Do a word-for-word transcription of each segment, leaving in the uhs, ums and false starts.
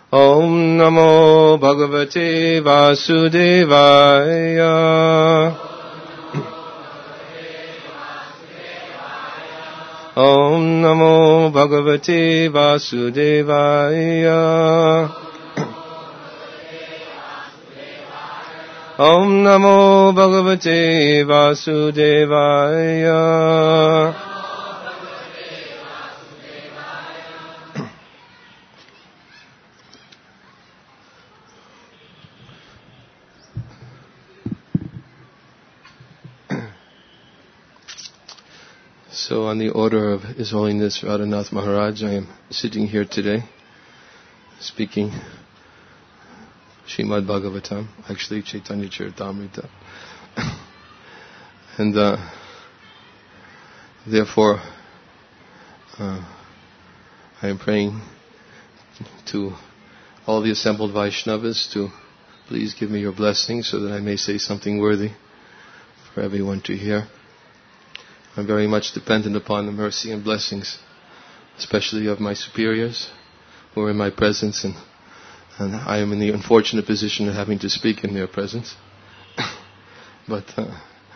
Om Namo Bhagavate Vasudevaya. Om Namo Bhagavate Vasudevaya. Om Namo Bhagavate Vasudevaya. So on the order of His Holiness Radhanath Maharaj, I am sitting here today speaking Srimad Bhagavatam, actually Chaitanya Charitamrita. and uh, therefore uh, I am praying to all the assembled Vaishnavas to please give me your blessing so that I may say something worthy for everyone to hear. I'm very much dependent upon the mercy and blessings, especially of my superiors who are in my presence, and, and I am in the unfortunate position of having to speak in their presence. but uh,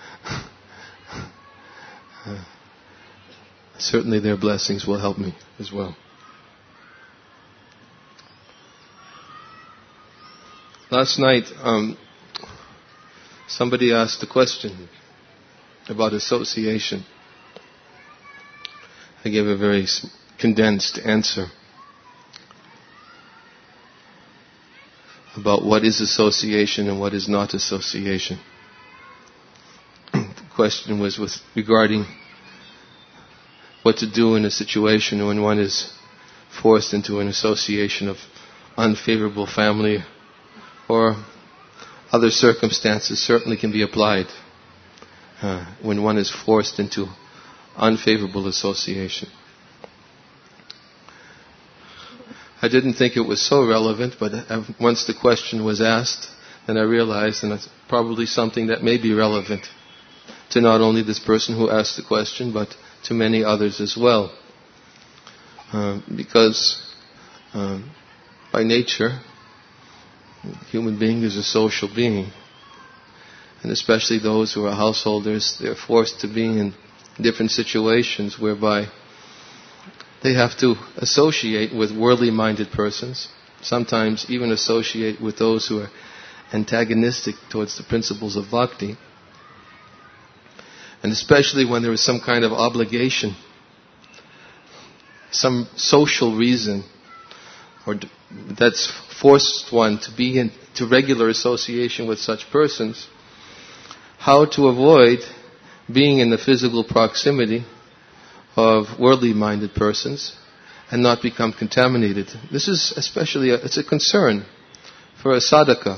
uh, certainly their blessings will help me as well. Last night, um, somebody asked a question about association. I gave a very condensed answer about what is association and what is not association. The question was with regarding what to do in a situation when one is forced into an association of unfavorable family, or other circumstances certainly can be applied uh, when one is forced into unfavorable association. I didn't think it was so relevant, but once the question was asked, then I realized that it's probably something that may be relevant to not only this person who asked the question, but to many others as well. Uh, because um, by nature, the human being is a social being. And especially those who are householders, they're forced to be in different situations whereby they have to associate with worldly-minded persons, sometimes even associate with those who are antagonistic towards the principles of bhakti. And especially when there is some kind of obligation, some social reason, or that's forced one to be in to regular association with such persons, how to avoid being in the physical proximity of worldly-minded persons and not become contaminated. This is especially a, it's a concern for a sadhaka.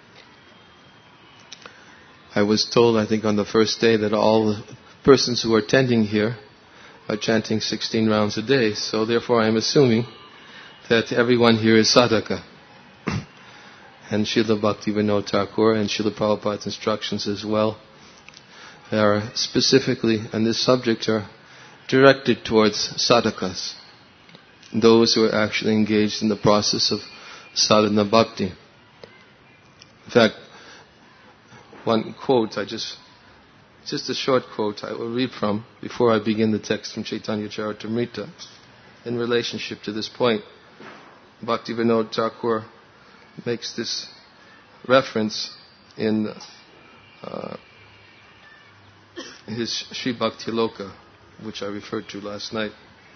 I was told, I think on the first day, that all the persons who are attending here are chanting sixteen rounds a day. So therefore I am assuming that everyone here is sadhaka. And Srila Bhaktivinoda Thakur and Srila Prabhupada's instructions as well are specifically, and this subject, are directed towards sadhakas, those who are actually engaged in the process of sadhana bhakti. In fact, one quote, I just, just a short quote I will read from before I begin the text from Chaitanya Charitamrita in relationship to this point. Bhaktivinoda Thakur makes this reference in uh, his Sri Bhakti Loka, which I referred to last night.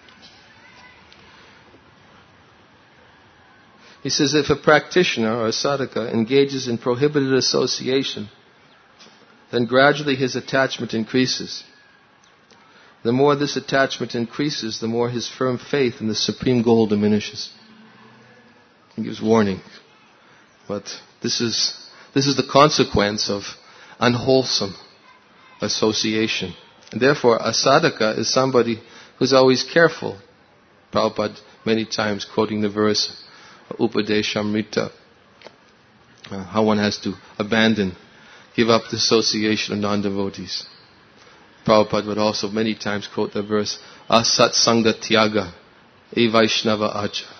He says, if a practitioner or a sadhaka engages in prohibited association, then gradually his attachment increases. The more this attachment increases, the more his firm faith in the supreme goal diminishes. He gives warning. But this is this is the consequence of unwholesome association. And therefore, a sadhaka is somebody who's always careful. Prabhupada many times quoting the verse Upadeshamrita, uh, how one has to abandon, give up the association of non-devotees. Prabhupada would also many times quote the verse Asat Sangha Tyaga E Vaishnava Acha.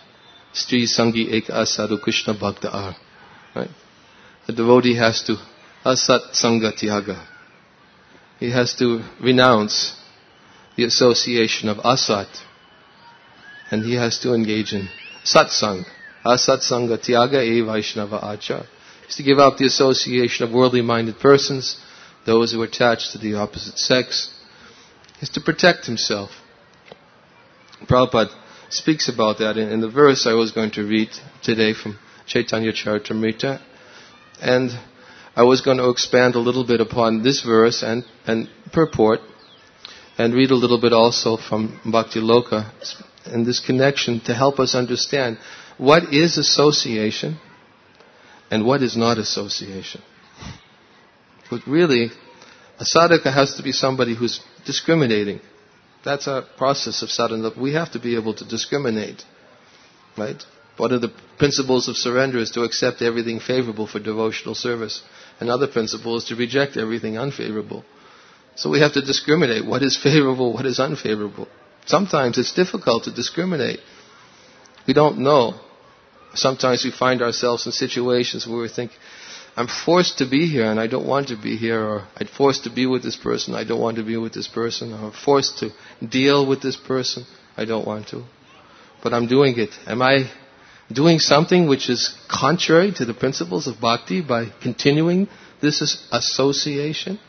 Stri Sangi Eka Asadu Krishna Bhakta Ar. Right? A devotee has to asat sanga tyaga. He has to renounce the association of asat, and he has to engage in satsang. Asat sanga tyaga e Vaishnava achar. He has to give up the association of worldly-minded persons, those who are attached to the opposite sex. He has to protect himself. Prabhupada speaks about that in, in the verse I was going to read today from Chaitanya Charitamrita. And I was going to expand a little bit upon this verse and, and purport, and read a little bit also from Bhakti Loka in this connection to help us understand what is association and what is not association. But really, a sadhaka has to be somebody who's discriminating. That's our process of sadhana. We have to be able to discriminate. Right? One of the principles of surrender is to accept everything favorable for devotional service. Another principle is to reject everything unfavorable. So we have to discriminate what is favorable, what is unfavorable. Sometimes it's difficult to discriminate. We don't know. Sometimes we find ourselves in situations where we think, I'm forced to be here and I don't want to be here, or I'm forced to be with this person, I don't want to be with this person, or I'm forced to deal with this person, I don't want to. But I'm doing it. Am I doing something which is contrary to the principles of bhakti by continuing this association?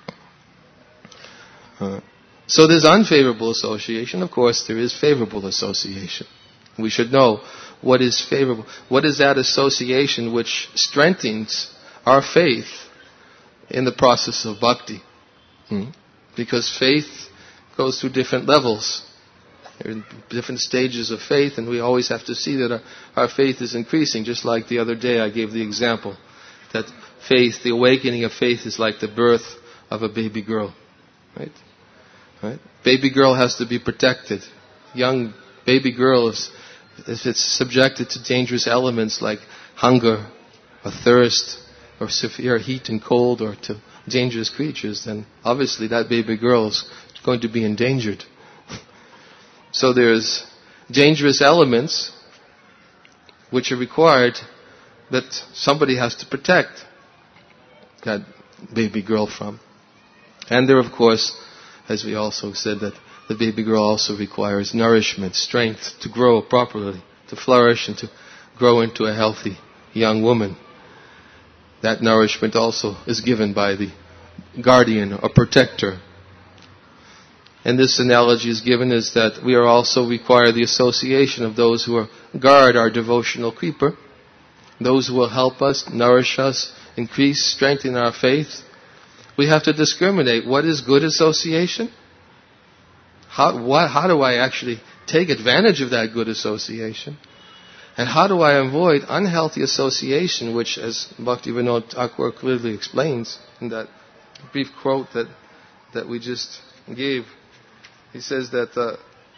Uh, so there's unfavorable association. Of course, there is favorable association. We should know what is favorable. What is that association which strengthens our faith in the process of bhakti? Hmm? Because faith goes through different levels. There are different stages of faith, and we always have to see that our, our faith is increasing. Just like the other day I gave the example that faith, the awakening of faith is like the birth of a baby girl. Right? Right? Baby girl has to be protected. Young baby girl, is, if it's subjected to dangerous elements like hunger or thirst or severe heat and cold or to dangerous creatures, then obviously that baby girl is going to be endangered. So there's dangerous elements which are required that somebody has to protect that baby girl from. And there, of course, as we also said, that the baby girl also requires nourishment, strength to grow properly, to flourish and to grow into a healthy young woman. That nourishment also is given by the guardian or protector. And this analogy is given is that we are also require the association of those who are guard our devotional creeper, those who will help us, nourish us, increase, strengthen our faith. We have to discriminate what is good association. How, what, how do I actually take advantage of that good association? And how do I avoid unhealthy association, which, as Bhaktivinoda Thakur clearly explains in that brief quote that, that we just gave. He says that uh,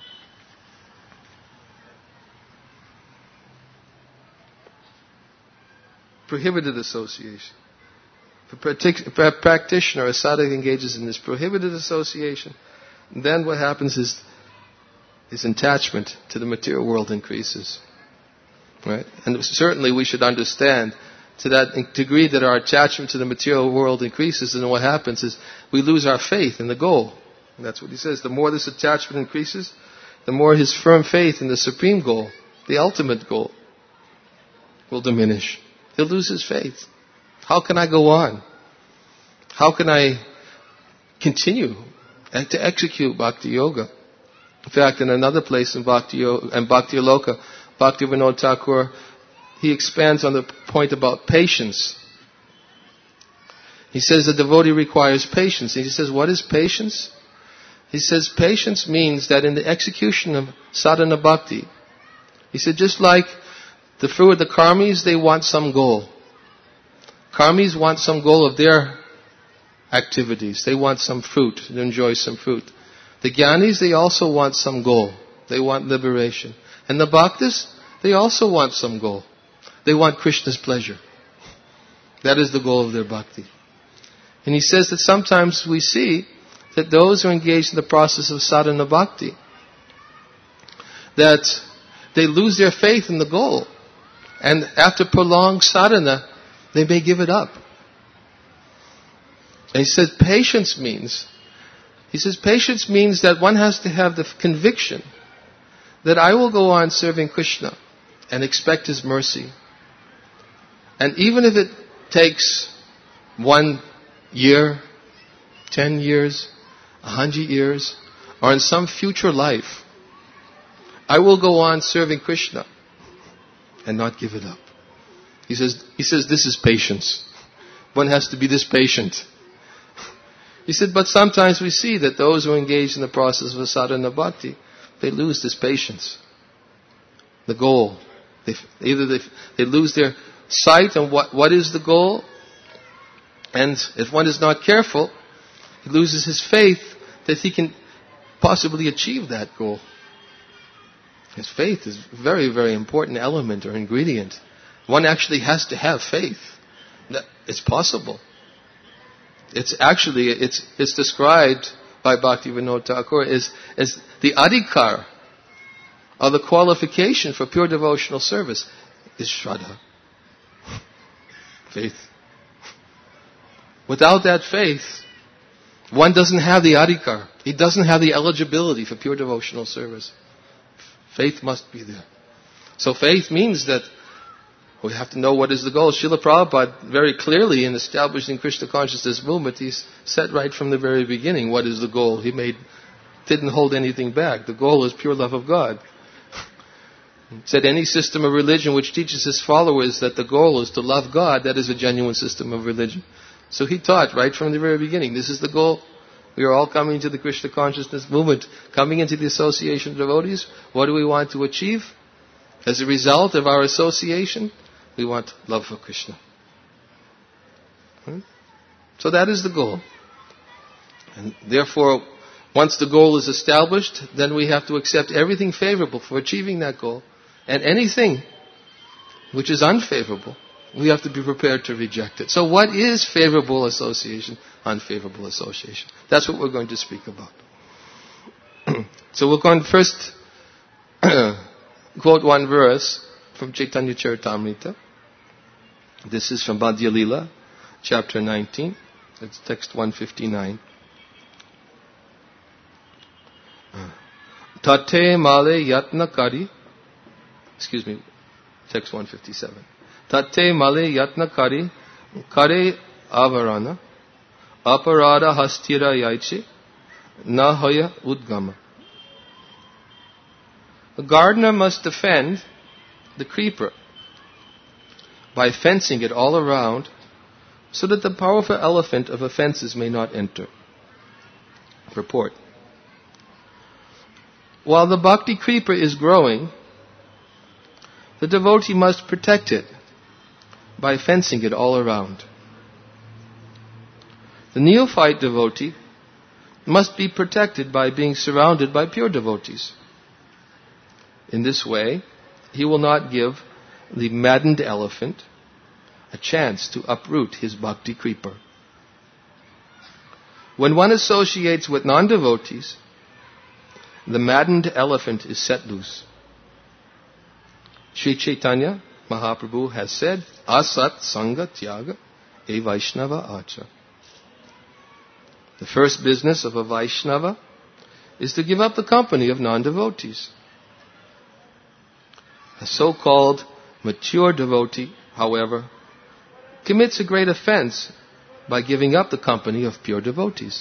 prohibited association. If a practitioner, a sadhak, engages in this prohibited association, then what happens is his attachment to the material world increases. Right? And certainly we should understand to that degree that our attachment to the material world increases, and what happens is we lose our faith in the goal. And that's what he says. The more this attachment increases, the more his firm faith in the supreme goal, the ultimate goal, will diminish. He'll lose his faith. How can I go on? How can I continue to execute Bhakti Yoga? In fact, in another place in Bhakti Yoga, and Bhakti Loka, Bhaktivinoda Thakur, he expands on the point about patience. He says the devotee requires patience. And he says, what is patience? He says patience means that in the execution of sadhana bhakti, he said just like the fruit, the karmis, they want some goal. Karmis want some goal of their activities. They want some fruit, to enjoy some fruit. The jnanis, they also want some goal. They want liberation. And the bhaktas, they also want some goal. They want Krishna's pleasure. That is the goal of their bhakti. And he says that sometimes we see that those who are engaged in the process of sadhana bhakti, that they lose their faith in the goal. And after prolonged sadhana, they may give it up. And he said patience means, he says patience means that one has to have the conviction that I will go on serving Krishna and expect His mercy. And even if it takes one year, ten years, a hundred years, or in some future life, I will go on serving Krishna and not give it up. He says, he says this is patience. One has to be this patient. He said, but sometimes we see that those who engage in the process of sadhana bhakti, they lose this patience. The goal. They, either they, they lose their sight on what, what is the goal, and if one is not careful, he loses his faith that he can possibly achieve that goal. His faith is a very, very important element or ingredient. One actually has to have faith that it's possible. It's actually, it's it's described by Bhaktivinoda Thakur as, as the adhikar, or the qualification for pure devotional service, is Shraddha. Faith. Without that faith, one doesn't have the adhikar. He doesn't have the eligibility for pure devotional service. Faith must be there. So faith means that we have to know what is the goal. Srila Prabhupada very clearly in establishing Krishna consciousness movement, he said right from the very beginning what is the goal. He made, didn't hold anything back. The goal is pure love of God. He said any system of religion which teaches its followers that the goal is to love God, that is a genuine system of religion. So he taught right from the very beginning, this is the goal. We are all coming to the Krishna consciousness movement, coming into the association of devotees. What do we want to achieve? As a result of our association, we want love for Krishna. Hmm? So that is the goal. And therefore, once the goal is established, then we have to accept everything favorable for achieving that goal. And anything which is unfavorable, we have to be prepared to reject it. So what is favorable association, unfavorable association? That's what we're going to speak about. So we're going to first quote one verse from Chaitanya Charitamrita. This is from Madhya Lila, chapter nineteen. It's text one fifty-nine. Tate male yatna kari. Excuse me, text one fifty-seven. Tate male yatna kari, kare avarana, aparada hastira yaiche, na hoya udgama. The gardener must defend the creeper by fencing it all around so that the powerful elephant of offenses may not enter. Purport. While the bhakti creeper is growing, the devotee must protect it by fencing it all around. The neophyte devotee must be protected by being surrounded by pure devotees. In this way, he will not give the maddened elephant a chance to uproot his bhakti creeper. When one associates with non-devotees, the maddened elephant is set loose. Sri Chaitanya Mahaprabhu has said, Asat Sangha Tyaga E Vaishnava Acha. The first business of a Vaishnava is to give up the company of non-devotees. A so-called mature devotee, however, commits a great offense by giving up the company of pure devotees.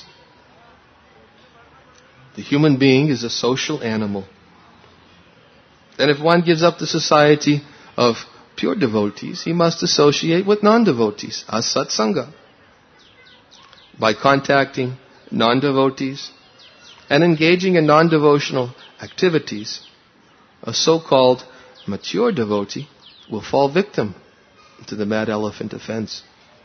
The human being is a social animal. And if one gives up the society of pure devotees, he must associate with non-devotees, as satsanga. By contacting non-devotees and engaging in non-devotional activities, a so-called mature devotee will fall victim to the mad elephant offense.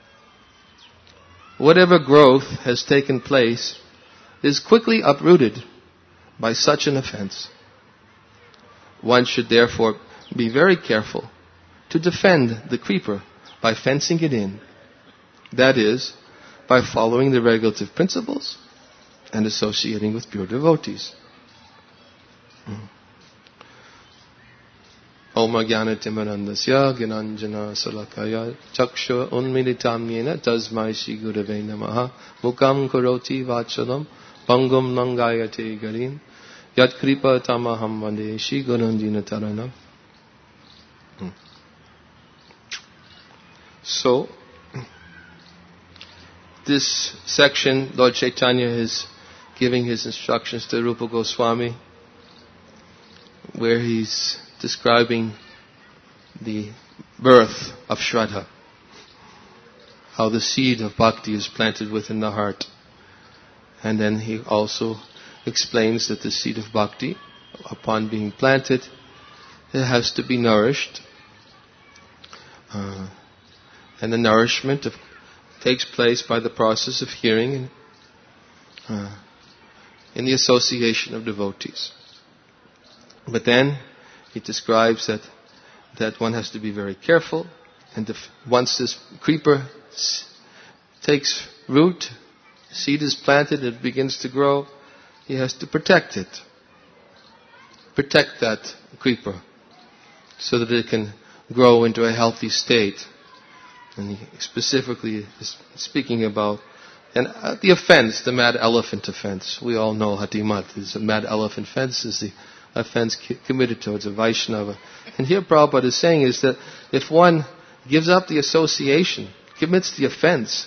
Whatever growth has taken place is quickly uprooted by such an offense. One should therefore be very careful to defend the creeper by fencing it in. That is, by following the regulative principles and associating with pure devotees. Om Jnanatimirandasya Gyananjana Salakaya Chaksha Unmilitam Yena Tasmai Shri Gurave Namaha Mukam Karoti Vachalam Pangam Nangayate Garin Yat Kripa Tamaham Vande Shri Gurandina Taranam. So, this section, Lord Chaitanya is giving his instructions to Rupa Goswami, where he's describing the birth of Shraddha, how the seed of bhakti is planted within the heart. And then he also explains that the seed of bhakti, upon being planted, it has to be nourished. Uh, and the nourishment of, takes place by the process of hearing and uh, in the association of devotees. But then he describes that that one has to be very careful, and if once this creeper s- takes root, seed is planted, it begins to grow, he has to protect it. Protect that creeper so that it can grow into a healthy state. And he specifically is speaking about and uh, the offense, the mad elephant offense. We all know Hatimat is a mad elephant offense, is the offense committed towards a Vaishnava. And here Prabhupada is saying is that if one gives up the association, commits the offense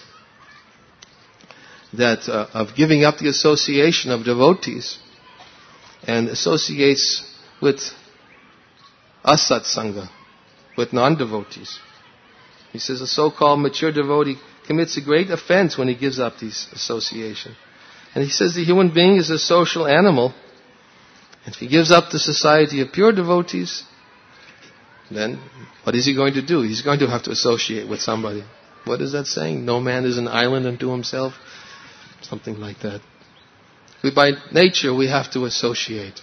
that uh, of giving up the association of devotees and associates with asat sangha, with non-devotees. He says a so-called mature devotee commits a great offense when he gives up this association. And he says the human being is a social animal. If he gives up the society of pure devotees, then what is he going to do? He's going to have to associate with somebody. What is that saying? No man is an island unto himself? Something like that. We, by nature, we have to associate.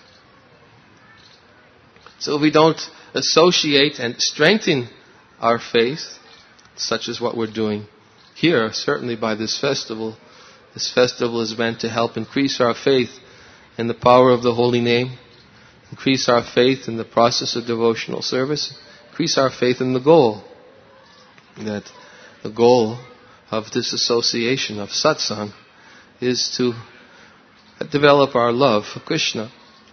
So if we don't associate and strengthen our faith, such as what we're doing here, certainly by this festival, this festival is meant to help increase our faith in the power of the holy name, increase our faith in the process of devotional service, increase our faith in the goal. That the goal of this association of satsang is to develop our love for Krishna.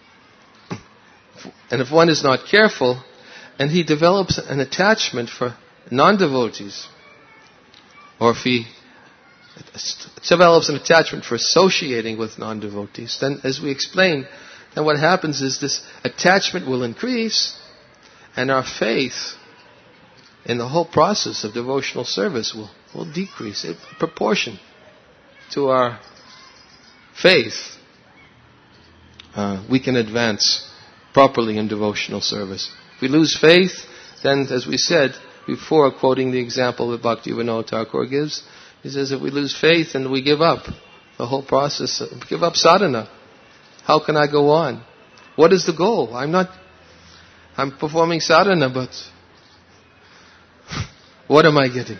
And if one is not careful, and he develops an attachment for non-devotees, or if he develops an attachment for associating with non-devotees, then as we explained, then what happens is this attachment will increase, and our faith in the whole process of devotional service will, will decrease in proportion to our faith. Uh, we can advance properly in devotional service. If we lose faith, then as we said before, quoting the example that Bhaktivinoda Thakur gives, he says if we lose faith and we give up the whole process, give up sadhana, how can I go on? What is the goal? I'm not, I'm performing sadhana, but what am I getting?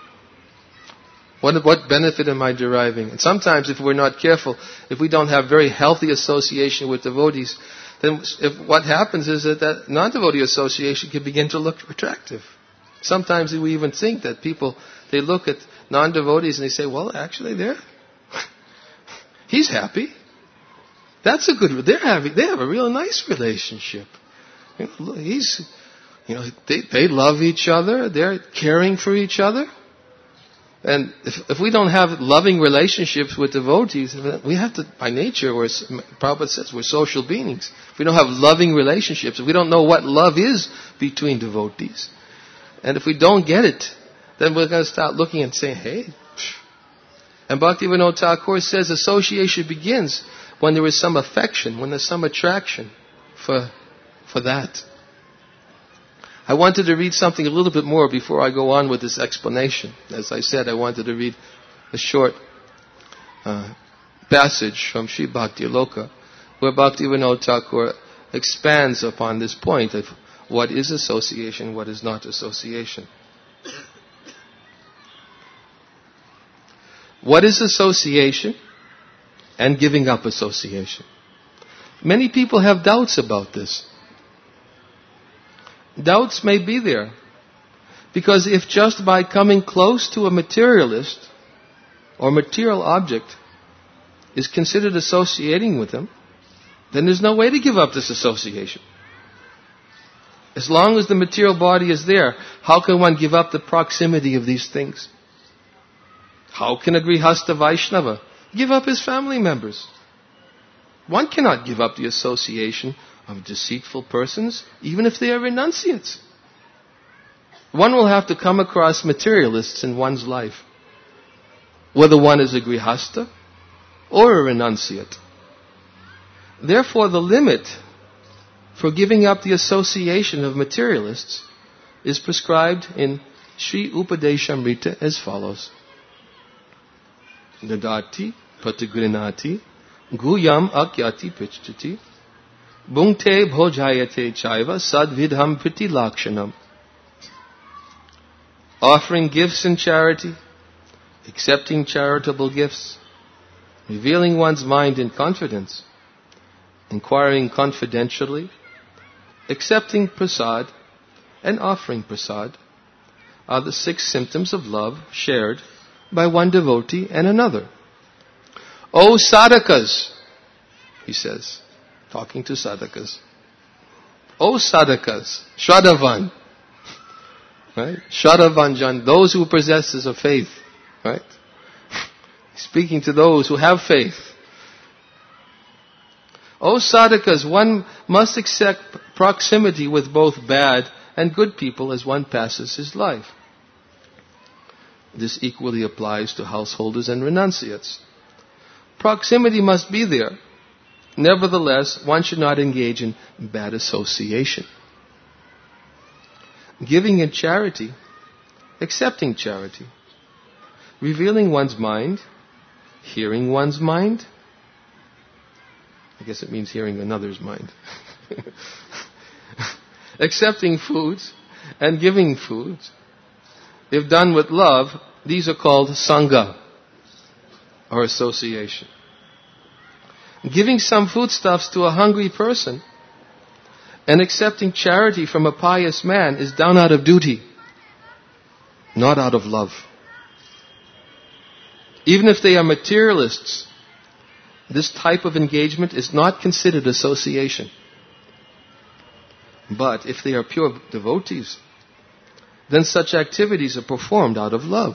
What, what benefit am I deriving? And sometimes if we're not careful, if we don't have very healthy association with devotees, then if what happens is that that non-devotee association can begin to look attractive. Sometimes we even think that people, they look at non-devotees and they say, well, actually they're, he's happy. That's a good, they're having, they have a real nice relationship. You know, he's, you know, they, they love each other, they're caring for each other. And if, if we don't have loving relationships with devotees, we have to, by nature, we're, Prabhupada says, we're social beings. If we don't have loving relationships, if we don't know what love is between devotees, and if we don't get it, then we're going to start looking and saying, hey. And Bhaktivinoda Thakur says association begins when there is some affection, when there's some attraction for, for that. I wanted to read something a little bit more before I go on with this explanation. As I said, I wanted to read a short uh, passage from Sri Bhakti Aloka, where Bhaktivinoda Thakur expands upon this point of what is association, what is not association. What is association and giving up association? Many people have doubts about this. Doubts may be there. Because if just by coming close to a materialist or material object is considered associating with him, then there's no way to give up this association. As long as the material body is there, how can one give up the proximity of these things? How can a Grihastha Vaishnava give up his family members? One cannot give up the association of deceitful persons, even if they are renunciates. One will have to come across materialists in one's life, whether one is a Grihastha or a renunciate. Therefore, the limit for giving up the association of materialists is prescribed in Sri Upadeshamrita as follows. Nadati patagrinati guyam akyati pichchati bhungte bhojayate chaiva sadvidham priti lakshanam. Offering gifts in charity, accepting charitable gifts, revealing one's mind in confidence, inquiring confidentially, accepting prasad, and offering prasad are the six symptoms of love shared by one devotee and another. O sadhakas, he says, talking to sadhakas. O sadhakas, Shraddhavan, right? Shraddhavanjan, those who possesses of faith, right? Speaking to those who have faith. O sadhakas, one must accept proximity with both bad and good people as one passes his life. This equally applies to householders and renunciates. Proximity must be there. Nevertheless, one should not engage in bad association. Giving in charity, accepting charity, revealing one's mind, hearing one's mind. I guess it means hearing another's mind. Accepting foods and giving foods. If done with love, these are called sangha, or association. Giving some foodstuffs to a hungry person and accepting charity from a pious man is done out of duty, not out of love. Even if they are materialists, this type of engagement is not considered association. But if they are pure devotees, then such activities are performed out of love.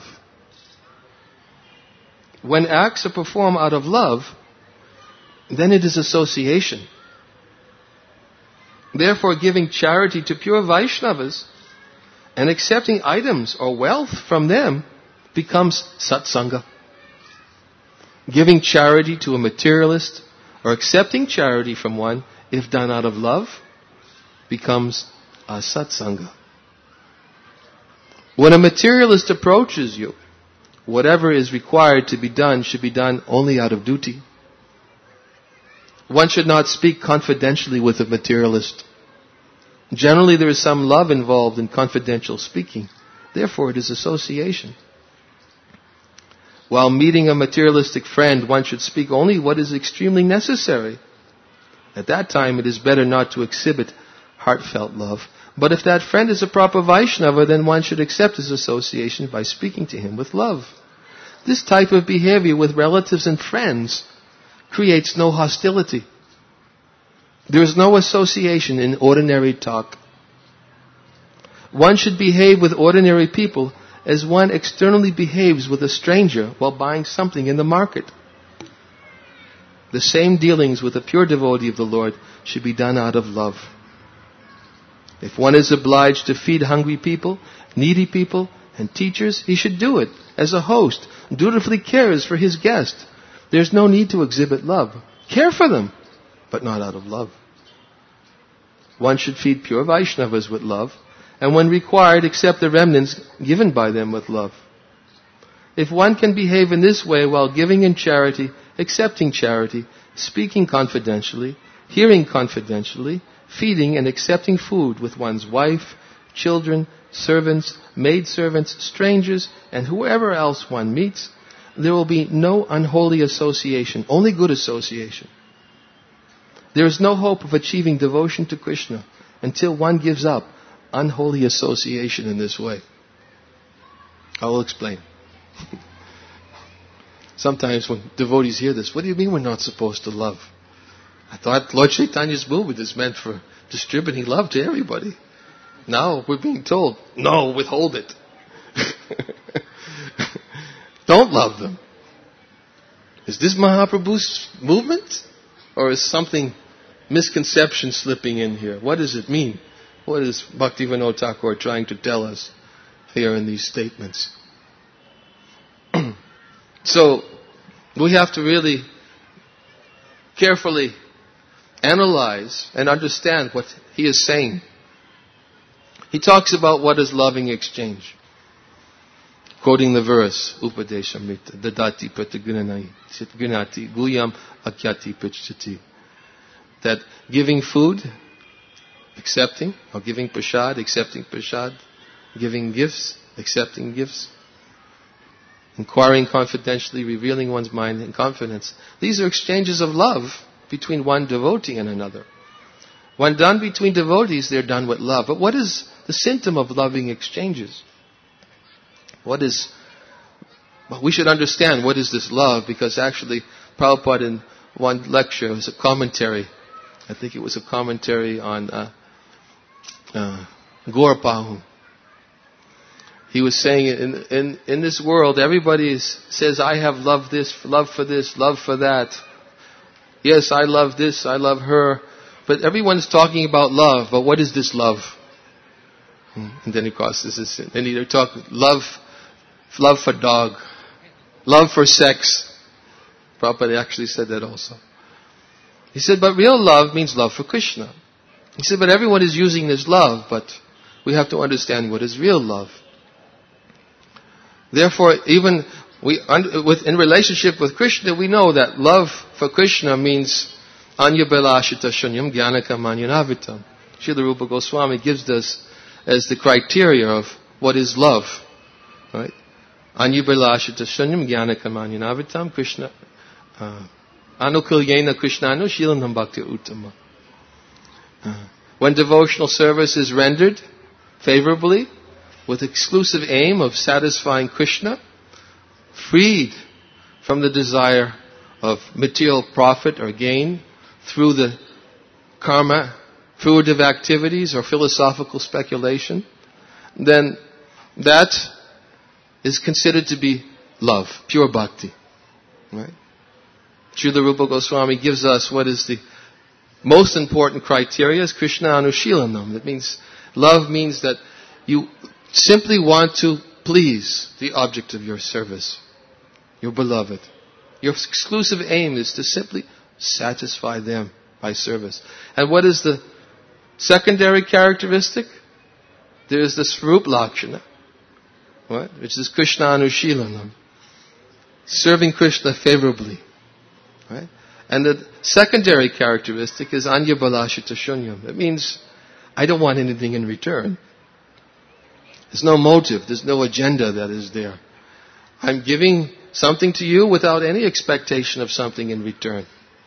When acts are performed out of love, then it is association. Therefore, giving charity to pure Vaishnavas and accepting items or wealth from them becomes satsanga. Giving charity to a materialist or accepting charity from one, if done out of love, becomes asatsanga. When a materialist approaches you, whatever is required to be done should be done only out of duty. One should not speak confidentially with a materialist. Generally, there is some love involved in confidential speaking. Therefore, it is association. While meeting a materialistic friend, one should speak only what is extremely necessary. At that time, it is better not to exhibit heartfelt love. But if that friend is a proper Vaishnava, then one should accept his association by speaking to him with love. This type of behavior with relatives and friends creates no hostility. There is no association in ordinary talk. One should behave with ordinary people as one externally behaves with a stranger while buying something in the market. The same dealings with a pure devotee of the Lord should be done out of love. If one is obliged to feed hungry people, needy people, and teachers, he should do it as a host, dutifully cares for his guest. There's no need to exhibit love. Care for them, but not out of love. One should feed pure Vaishnavas with love, and when required, accept the remnants given by them with love. If one can behave in this way while giving in charity, accepting charity, speaking confidentially, hearing confidentially, feeding and accepting food with one's wife, children, servants, maidservants, strangers, and whoever else one meets, there will be no unholy association, only good association. There is no hope of achieving devotion to Krishna until one gives up unholy association in this way. I will explain. Sometimes when devotees hear this, what do you mean we're not supposed to love? I thought Lord Chaitanya's movement is meant for distributing love to everybody. Now we're being told, no, withhold it. Don't love them. Is this Mahaprabhu's movement? Or is something, misconception slipping in here? What does it mean? What is Bhaktivinoda Thakur trying to tell us here in these statements? So, we have to really carefully analyze and understand what he is saying. He talks about what is loving exchange. Quoting the verse, Upadeshamrita, Dadati Pratagunanai, Gunati, Guyam Akyati Prichati. That giving food, accepting, or giving prasad, accepting prasad, giving gifts, accepting gifts, inquiring confidentially, revealing one's mind in confidence. These are exchanges of love between one devotee and another. When done between devotees, they're done with love. But what is the symptom of loving exchanges? What is... Well, we should understand what is this love, because actually Prabhupada in one lecture, it was a commentary, I think it was a commentary on uh, uh, Gaurapahu. He was saying in, in, in this world, everybody is, says, I have love this, love for this, love for that. Yes, I love this, I love her. But everyone's talking about love, but what is this love? And then of course, this is, and they talk love, love for dog, love for sex. Prabhupada actually said that also. He said, but real love means love for Krishna. He said, but everyone is using this love, but we have to understand what is real love. Therefore, even we, with, in relationship with Krishna, we know that love for Krishna means Anya Belashita Shunyam Gyanaka Manyanavitam. Srila Rupa Goswami gives us as the criteria of what is love. Right? Anya Belashita Shunyam Gyanaka Manyanavitam Krishna Anukulyena Krishnanu Shilanam Bhakti Uttama. When devotional service is rendered favorably, with exclusive aim of satisfying Krishna, freed from the desire of material profit or gain through the karma, fruitive activities or philosophical speculation, then that is considered to be love, pure bhakti. Right? Srila Rupa Goswami gives us what is the most important criteria is Krishna Anushilanam. That means, love means that you simply want to please the object of your service, your beloved. Your exclusive aim is to simply satisfy them by service. And what is the secondary characteristic? There is the Swarup Lakshana, what? Which is Krishna Anushilanam. Serving Krishna favorably. Right? And the secondary characteristic is Anya Balashita Shunyam. It means, I don't want anything in return. There's no motive, there's no agenda that is there. I'm giving something to you without any expectation of something in return.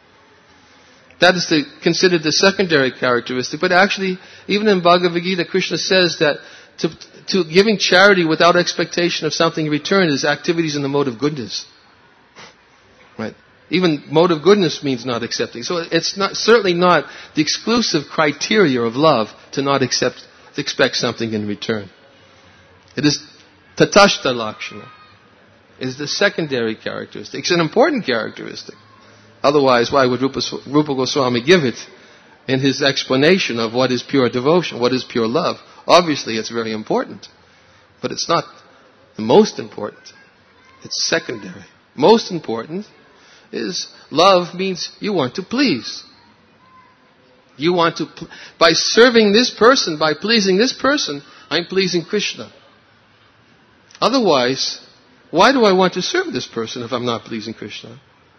That is the, considered the secondary characteristic. But actually, even in Bhagavad Gita, Krishna says that to, to giving charity without expectation of something in return is activities in the mode of goodness. Right? Even mode of goodness means not accepting. So it's not certainly not the exclusive criteria of love to not accept, to expect something in return. It is tatashta lakshana. It is the secondary characteristic. It's an important characteristic. Otherwise, why would Rupa, Rupa Goswami give it in his explanation of what is pure devotion, what is pure love? Obviously, it's very important. But it's not the most important. It's secondary. Most important is love means you want to please. You want to, pl- by serving this person, by pleasing this person, I'm pleasing Krishna. Otherwise, why do I want to serve this person if I'm not pleasing Krishna?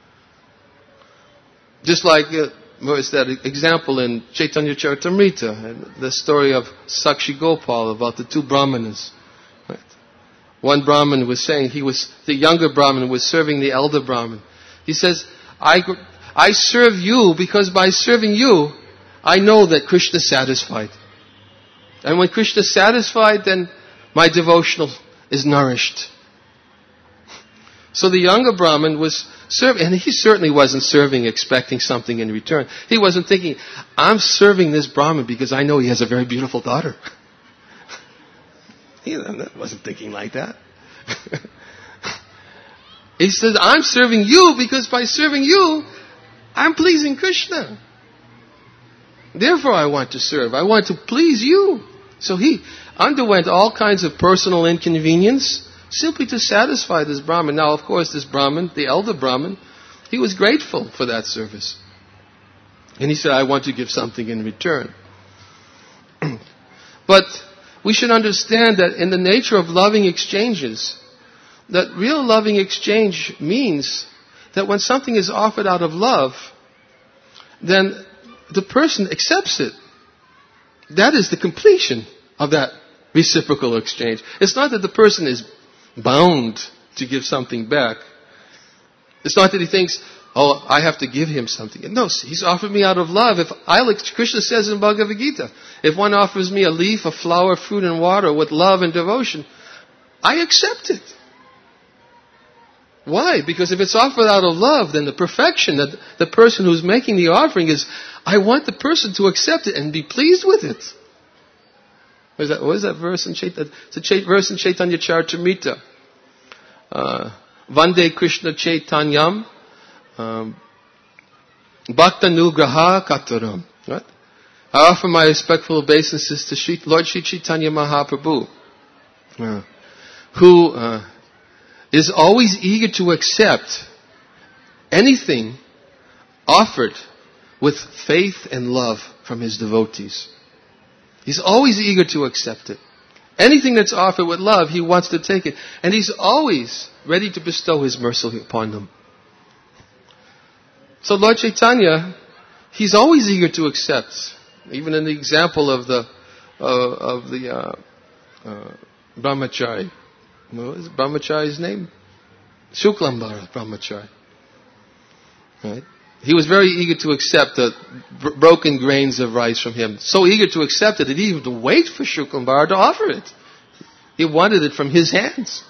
Just like, uh, where's that example in Chaitanya Charitamrita, the story of Sakshi Gopal about the two Brahmanas. Right? One Brahman was saying, he was, the younger Brahman was serving the elder Brahman. He says, I, I serve you because by serving you, I know that Krishna is satisfied. And when Krishna is satisfied, then my devotional is nourished. So the younger Brahmin was serving, and he certainly wasn't serving expecting something in return. He wasn't thinking, I'm serving this Brahmin because I know he has a very beautiful daughter. He wasn't thinking like that. He said, I'm serving you because by serving you, I'm pleasing Krishna. Therefore I want to serve. I want to please you. So he underwent all kinds of personal inconvenience simply to satisfy this Brahmin. Now, of course, this Brahmin, the elder Brahmin, he was grateful for that service. And he said, I want to give something in return. But we should understand that in the nature of loving exchanges, that real loving exchange means that when something is offered out of love, then the person accepts it. That is the completion of that reciprocal exchange. It's not that the person is bound to give something back. It's not that he thinks, oh, I have to give him something. No, he's offered me out of love. If I, like Krishna says in Bhagavad Gita, if one offers me a leaf, a flower, fruit, and water with love and devotion, I accept it. Why? Because if it's offered out of love, then the perfection that the person who's making the offering is, I want the person to accept it and be pleased with it. What is that, what is that verse in Chaitanya? It's a Chait, verse in Chaitanya Charitamrita. Uh, Vande Krishna Chaitanyam um, Bhaktanugraha Kataram. Right? I offer my respectful obeisances to Shri, Lord Shri Chaitanya Mahaprabhu, uh, who uh, is always eager to accept anything offered with faith and love from his devotees. He's always eager to accept it. Anything that's offered with love, he wants to take it. And he's always ready to bestow his mercy upon them. So Lord Chaitanya, he's always eager to accept. Even in the example of the uh, of the uh, uh, Brahmachari. What is Brahmachari's name? Shuklambara Brahmachari. Right? He was very eager to accept the b- broken grains of rice from him. So eager to accept it that he had to wait for Shuklambara to offer it. He wanted it from his hands.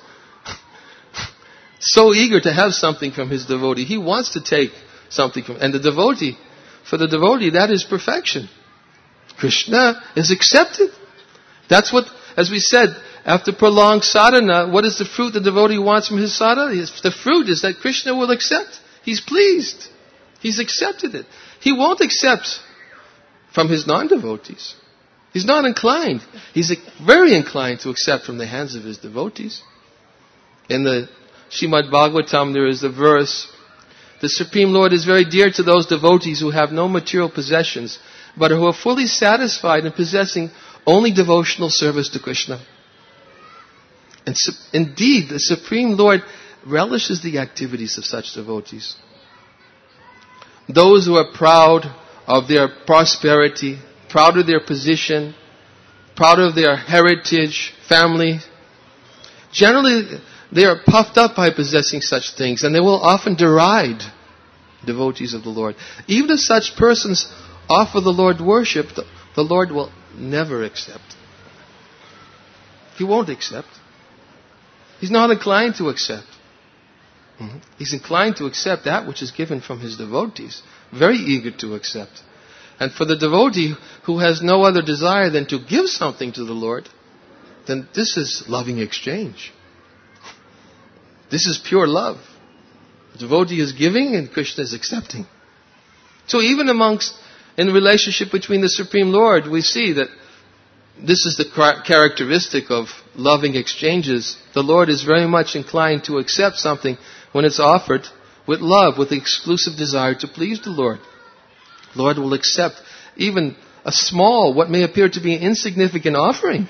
So eager to have something from his devotee. He wants to take something from... And the devotee, for the devotee, that is perfection. Krishna is accepted. That's what, as we said, after prolonged sadhana, what is the fruit the devotee wants from his sadhana? The fruit is that Krishna will accept. He's pleased. He's accepted it. He won't accept from his non-devotees. He's not inclined. He's very inclined to accept from the hands of his devotees. In the Srimad Bhagavatam, there is a verse, the Supreme Lord is very dear to those devotees who have no material possessions, but who are fully satisfied in possessing only devotional service to Krishna. And su- indeed, the Supreme Lord relishes the activities of such devotees. Those who are proud of their prosperity, proud of their position, proud of their heritage, family, generally they are puffed up by possessing such things, and they will often deride devotees of the Lord. Even if such persons offer the Lord worship, the, the Lord will never accept. He won't accept. He's not inclined to accept. Mm-hmm. He's inclined to accept that which is given from his devotees. Very eager to accept. And for the devotee who has no other desire than to give something to the Lord, then this is loving exchange. This is pure love. The devotee is giving and Krishna is accepting. So even amongst, in the relationship between the Supreme Lord, we see that this is the characteristic of loving exchanges. The Lord is very much inclined to accept something when it's offered with love, with the exclusive desire to please the Lord. The Lord will accept even a small, what may appear to be an insignificant offering.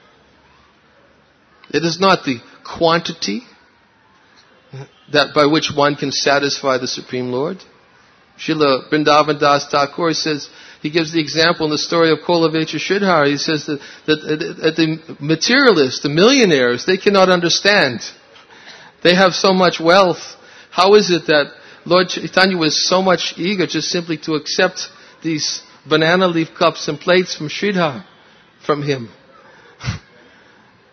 It is not the quantity that by which one can satisfy the Supreme Lord. Srila Vrindavan Das Thakur says, he gives the example in the story of Kolavecha Sridhar. He says that, that, that the materialists, the millionaires, they cannot understand. They have so much wealth. How is it that Lord Chaitanya was so much eager just simply to accept these banana leaf cups and plates from Sridhar, from him?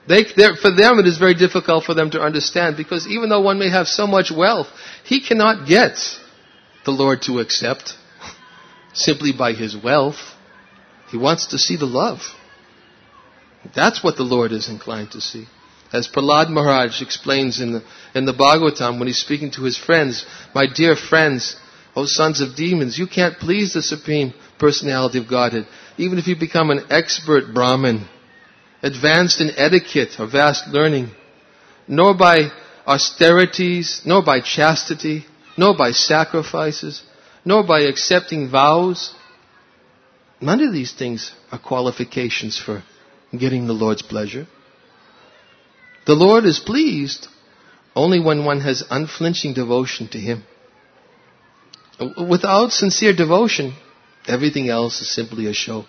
They, for them, it is very difficult for them to understand, because even though one may have so much wealth, he cannot get the Lord to accept simply by his wealth. He wants to see the love. That's what the Lord is inclined to see. As Prahlad Maharaj explains in the, in the Bhagavatam, when he's speaking to his friends, my dear friends, O sons of demons, you can't please the Supreme Personality of Godhead, even if you become an expert Brahmin, advanced in etiquette or vast learning, nor by austerities, nor by chastity, nor by sacrifices, nor by accepting vows. None of these things are qualifications for getting the Lord's pleasure. The Lord is pleased only when one has unflinching devotion to Him. Without sincere devotion, everything else is simply a show.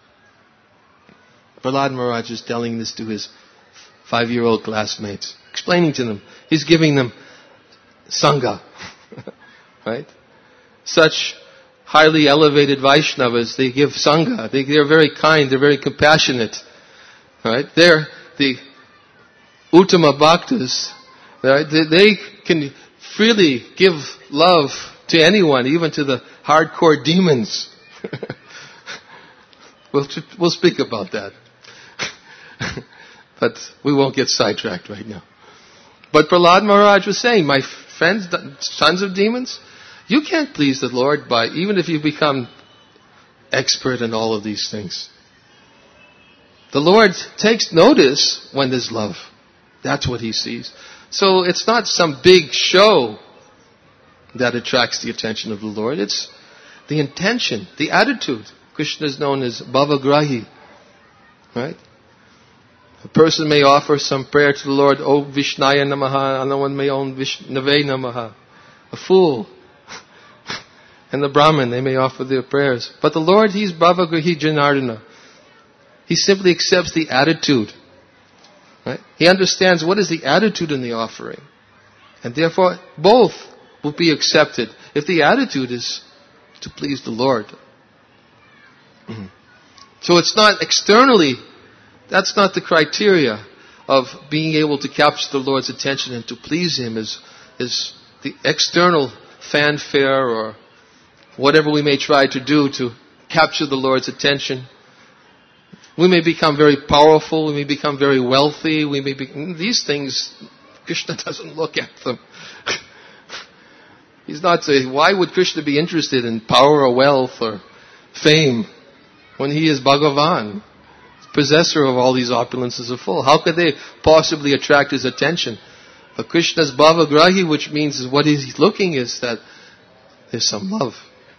Prahlad Maharaj is telling this to his five-year-old classmates, explaining to them. He's giving them Sangha, right? Such highly elevated Vaishnavas, they give Sangha. They, they're very kind, they're very compassionate, right? They're the Uttama Bhaktas, right? They, they can freely give love to anyone, even to the hardcore demons. we'll, we'll speak about that. But we won't get sidetracked right now. But Prahlad Maharaj was saying, my friends, sons of demons, you can't please the Lord by, even if you become expert in all of these things. The Lord takes notice when there's love. That's what He sees. So it's not some big show that attracts the attention of the Lord. It's the intention, the attitude. Krishna is known as Bhavagrahi. Right? A person may offer some prayer to the Lord, O Vishnaya Namaha, another one may own Vishnave Namaha. A fool. And the Brahmin, they may offer their prayers. But the Lord, He's Bhavagrahi Janardana. He simply accepts the attitude. Right? He understands what is the attitude in the offering. And therefore, both will be accepted if the attitude is to please the Lord. So it's not externally, that's not the criteria of being able to capture the Lord's attention and to please Him is, is the external fanfare or whatever we may try to do to capture the Lord's attention. We may become very powerful, we may become very wealthy, we may be, these things, Krishna doesn't look at them. He's not saying, why would Krishna be interested in power or wealth or fame when He is Bhagavan, possessor of all these opulences of full? How could they possibly attract His attention? But Krishna's Bhavagrahi, which means what He's looking is that there's some love.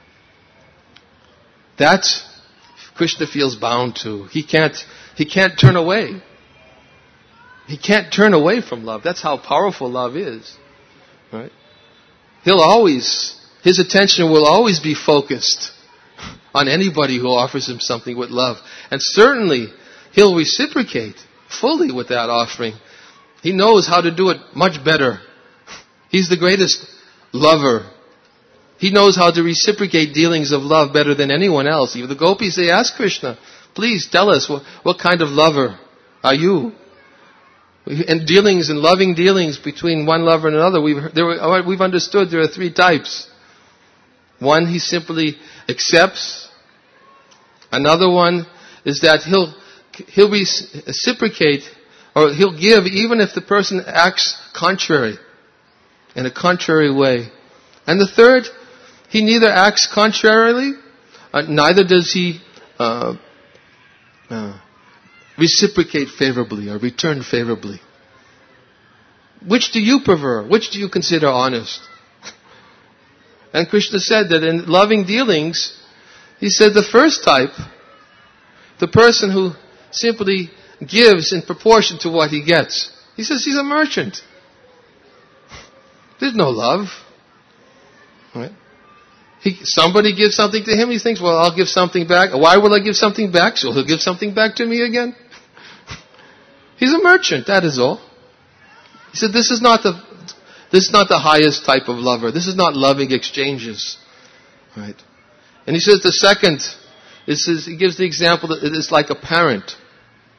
That Krishna feels bound to. He can't, he can't turn away. He can't turn away from love. That's how powerful love is. Right? He'll always, His attention will always be focused on anybody who offers Him something with love. And certainly, He'll reciprocate fully with that offering. He knows how to do it much better. He's the greatest lover. He knows how to reciprocate dealings of love better than anyone else. Even the gopis, they ask Krishna, please tell us, what, what kind of lover are you? And dealings and loving dealings between one lover and another, we've, there were, we've understood there are three types. One, he simply accepts. Another one is that he'll, he'll reciprocate, or he'll give even if the person acts contrary, in a contrary way. And the third, he neither acts contrarily, uh, neither does he uh, uh, reciprocate favorably or return favorably. Which do you prefer? Which do you consider honest? And Krishna said that in loving dealings, He said the first type, the person who simply gives in proportion to what he gets, He says he's a merchant. There's no love. Right? He, somebody gives something to him, he thinks, well, I'll give something back. Why will I give something back? So he'll give something back to me again. He's a merchant, that is all. He said, this is not the, this is not the highest type of lover. This is not loving exchanges. Right? And he says the second, this is, he gives the example that it is like a parent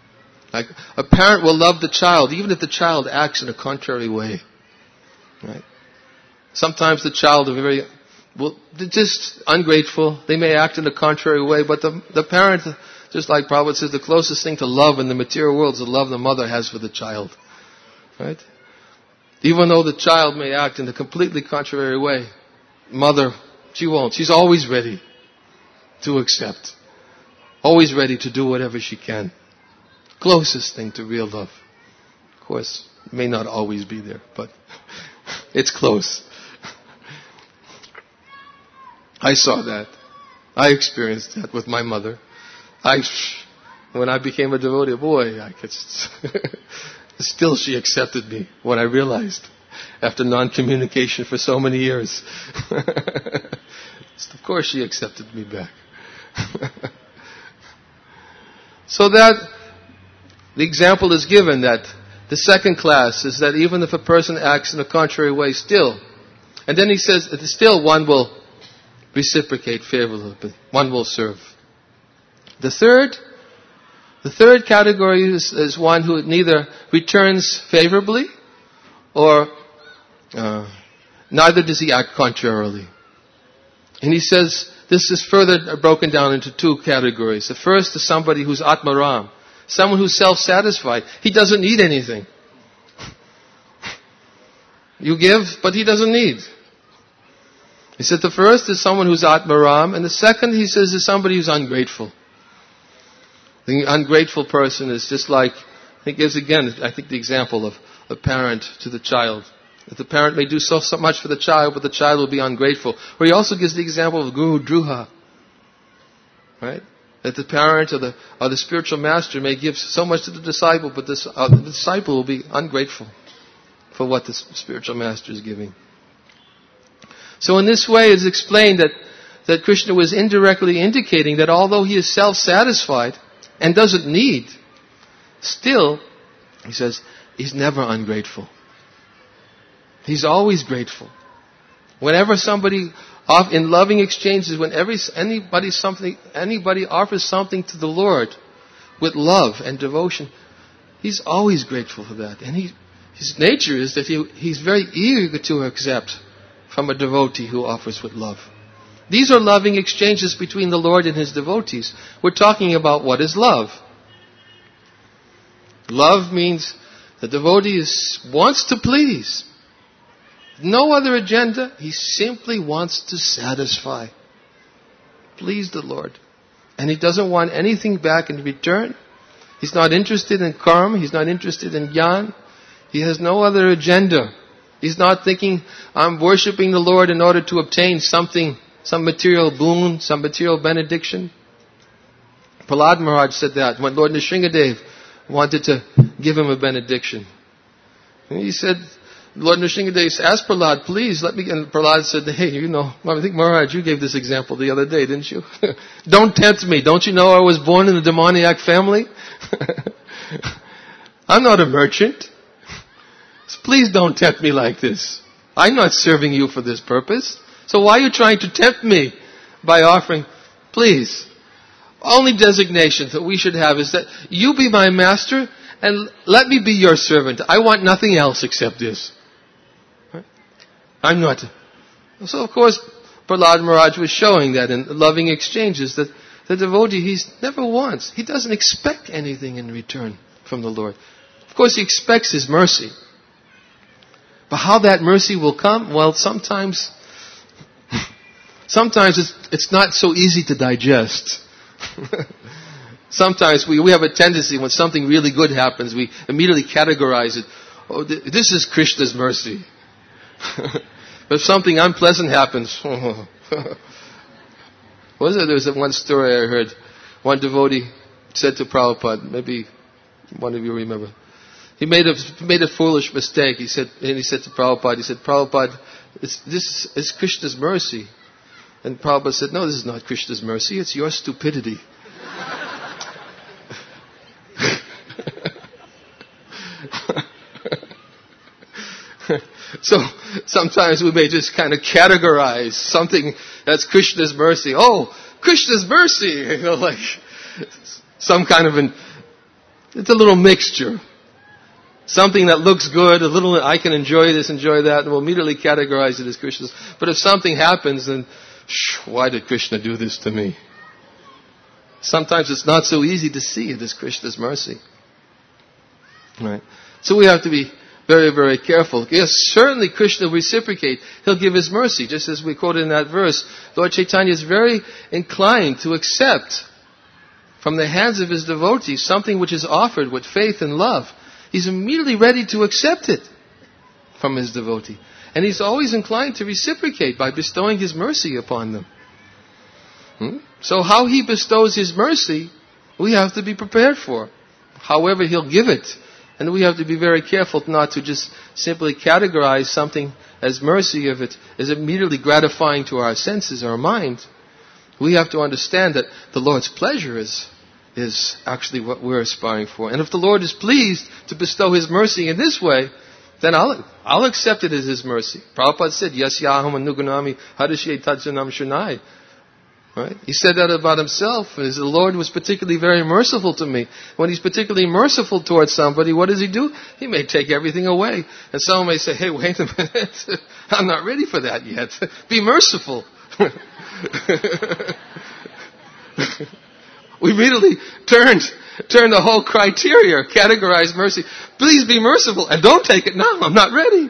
Like a parent will love the child even if the child acts in a contrary way. Right? Sometimes the child are very, well, they're just ungrateful. They may act in a contrary way, but the the parent, just like Prabhupada says, the closest thing to love in the material world is the love the mother has for the child. Right? Even though the child may act in a completely contrary way, mother, she won't. She's always ready to accept. Always ready to do whatever she can. Closest thing to real love. Of course, it may not always be there, but it's close. I saw that. I experienced that with my mother. I, when I became a devotee, boy, I could, still she accepted me, what I realized after non-communication for so many years. Of course she accepted me back. So that, the example is given that the second class is that even if a person acts in a contrary way still, and then he says that still one will reciprocate favorably, one will serve. The third, the third category is, is one who neither returns favorably or uh, neither does he act contrarily. And he says this is further broken down into two categories. The first is somebody who's Atmaram, someone who's self-satisfied. He doesn't need anything. You give, but he doesn't need. He said the first is someone who's Atmaram, and the second, he says, is somebody who's ungrateful. The ungrateful person is just like, he gives again, I think the example of a parent to the child. That the parent may do so, so much for the child, but the child will be ungrateful. Or he also gives the example of Guru Druha. Right? That the parent or the or the spiritual master may give so much to the disciple, but this, uh, the disciple will be ungrateful for what the spiritual master is giving. So in this way it's explained that, that Krishna was indirectly indicating that although he is self-satisfied and doesn't need, still, he says, he's never ungrateful. He's always grateful. Whenever somebody, in loving exchanges, whenever anybody something, anybody offers something to the Lord with love and devotion, he's always grateful for that. And he, his nature is that he, he's very eager to accept from a devotee who offers with love. These are loving exchanges between the Lord and His devotees. We're talking about what is love. Love means the devotee is, wants to please. No other agenda. He simply wants to satisfy. Please the Lord. And he doesn't want anything back in return. He's not interested in karma. He's not interested in jnana. He has no other agenda. He's not thinking, I'm worshipping the Lord in order to obtain something, some material boon, some material benediction. Prahlad Maharaj said that when Lord Nrsingadev wanted to give him a benediction. And he said, Lord Nrsingadev asked Prahlad, please let me, and Prahlad said, hey, you know, I think Maharaj, you gave this example the other day, didn't you? Don't tempt me. Don't you know I was born in a demoniac family? I'm not a merchant. Please don't tempt me like this. I'm not serving you for this purpose. So why are you trying to tempt me by offering, please? Only designation that we should have is that you be my master and let me be your servant. I want nothing else except this. Right? I'm not. So of course, Prahlad Maharaj was showing that in loving exchanges that the devotee, he never wants, he doesn't expect anything in return from the Lord. Of course, he expects His mercy. But how that mercy will come, well, sometimes, sometimes it's, it's not so easy to digest. Sometimes we, we have a tendency, when something really good happens, we immediately categorize it. Oh, th- this is Krishna's mercy. But if something unpleasant happens, what was it? There was that one story I heard. One devotee said to Prabhupada, maybe one of you remember. He made a he made a foolish mistake. He said, and he said to Prabhupada, he said, Prabhupada, it's, this is Krishna's mercy. And Prabhupada said, no, this is not Krishna's mercy. It's your stupidity. So sometimes we may just kind of categorize something that's Krishna's mercy. Oh, Krishna's mercy, you know, like some kind of an It's a little mixture. Something that looks good, a little, I can enjoy this, enjoy that, and we'll immediately categorize it as Krishna's. But if something happens, then, shh, why did Krishna do this to me? Sometimes it's not so easy to see it as Krishna's mercy. Right? So we have to be very, very careful. Yes, certainly Krishna will reciprocate. He'll give His mercy. Just as we quoted in that verse, Lord Chaitanya is very inclined to accept from the hands of His devotees something which is offered with faith and love. He's immediately ready to accept it from His devotee. And He's always inclined to reciprocate by bestowing His mercy upon them. Hmm? So how He bestows His mercy, we have to be prepared for. However He'll give it. And we have to be very careful not to just simply categorize something as mercy if it is immediately gratifying to our senses, our mind. We have to understand that the Lord's pleasure is, is actually what we're aspiring for. And if the Lord is pleased to bestow His mercy in this way, then I'll, I'll accept it as His mercy. Prabhupada said, Yasyaham anugunami hadasye tajjanam shunai. Right? He said that about Himself. As the Lord was particularly very merciful to me. When He's particularly merciful towards somebody, what does He do? He may take everything away. And someone may say, hey, wait a minute. I'm not ready for that yet. Be merciful. We immediately turned, turned the whole criteria, categorized mercy. Please be merciful and don't take it now. I'm not ready.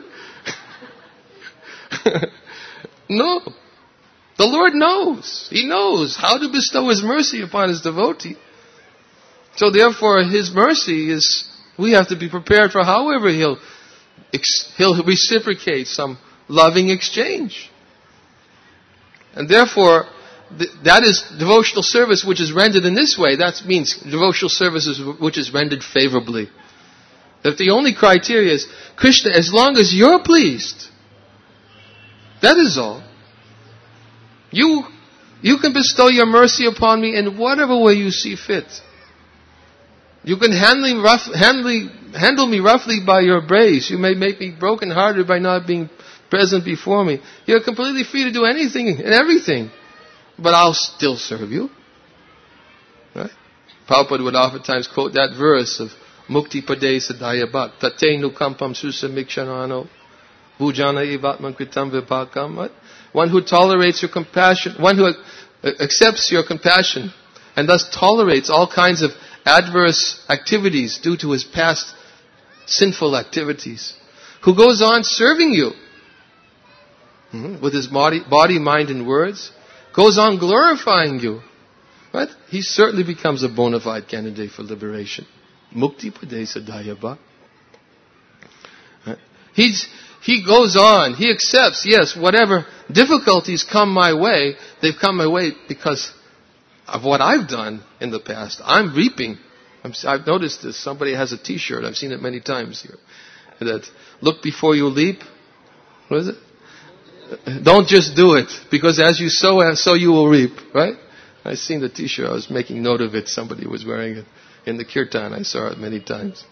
No. The Lord knows. He knows how to bestow His mercy upon His devotee. So therefore, His mercy is, we have to be prepared for however He'll, He'll reciprocate some loving exchange. And therefore, th- that is devotional service which is rendered in this way. That means devotional service which is rendered favorably. That the only criteria is, Krishna, as long as you're pleased, that is all. You, you can bestow your mercy upon me in whatever way you see fit. You can handle me, rough, handle, handle me roughly by your praise. You may make me broken-hearted by not being present before me. You're completely free to do anything and everything. But I'll still serve you. Right? Prabhupada would oftentimes quote that verse of Mukti Pade Sadhya Bhat. Tate nukampam susamikshano bhujana evatman kritam vipakam. What? One who tolerates your compassion, one who accepts your compassion and thus tolerates all kinds of adverse activities due to his past sinful activities. Who goes on serving you mm-hmm, with his body, body, mind and words. Goes on glorifying you. Right? He certainly becomes a bona fide candidate for liberation. Mukti Pade Sadhya Bhat. Right? He's He goes on, he accepts, yes, whatever difficulties come my way, they've come my way because of what I've done in the past. I'm reaping. I'm, I've noticed this. Somebody has a t-shirt, I've seen it many times here, that, look before you leap. What is it? Don't just do it, because as you sow, so you will reap, right? I've seen the t-shirt, I was making note of it, somebody was wearing it in the kirtan, I saw it many times.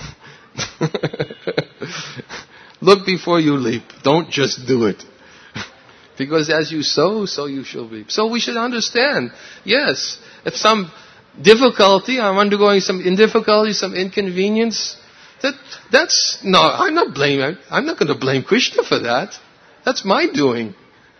Look before you leap. Don't just do it. Because as you sow, so you shall reap. So we should understand, yes, if some difficulty, I'm undergoing some difficulty, some inconvenience, that that's, no, I'm not blaming, I'm not going to blame Krishna for that. That's my doing.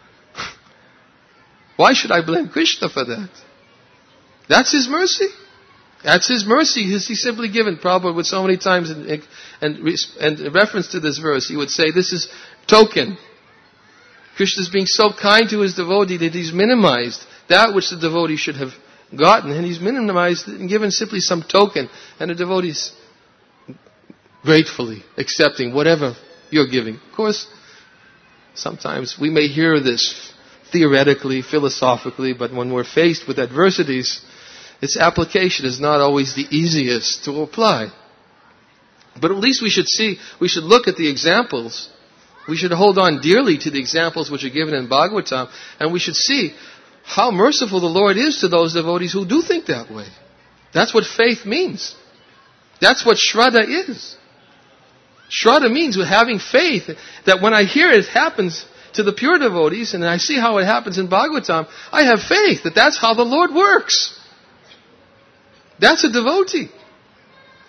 Why should I blame Krishna for that? That's His mercy. That's His mercy. He's simply given. Prabhupada would so many times, and, and, and in reference to this verse, he would say, this is token. Krishna is being so kind to his devotee that he's minimized that which the devotee should have gotten, and he's minimized and given simply some token, and the devotee's gratefully accepting whatever you're giving. Of course, sometimes we may hear this theoretically, philosophically, but when we're faced with adversities, its application is not always the easiest to apply. But at least we should see, we should look at the examples. We should hold on dearly to the examples which are given in Bhagavatam, and we should see how merciful the Lord is to those devotees who do think that way. That's what faith means. That's what Shraddha is. Shraddha means with having faith that when I hear it happens to the pure devotees, and I see how it happens in Bhagavatam, I have faith that that's how the Lord works. That's a devotee.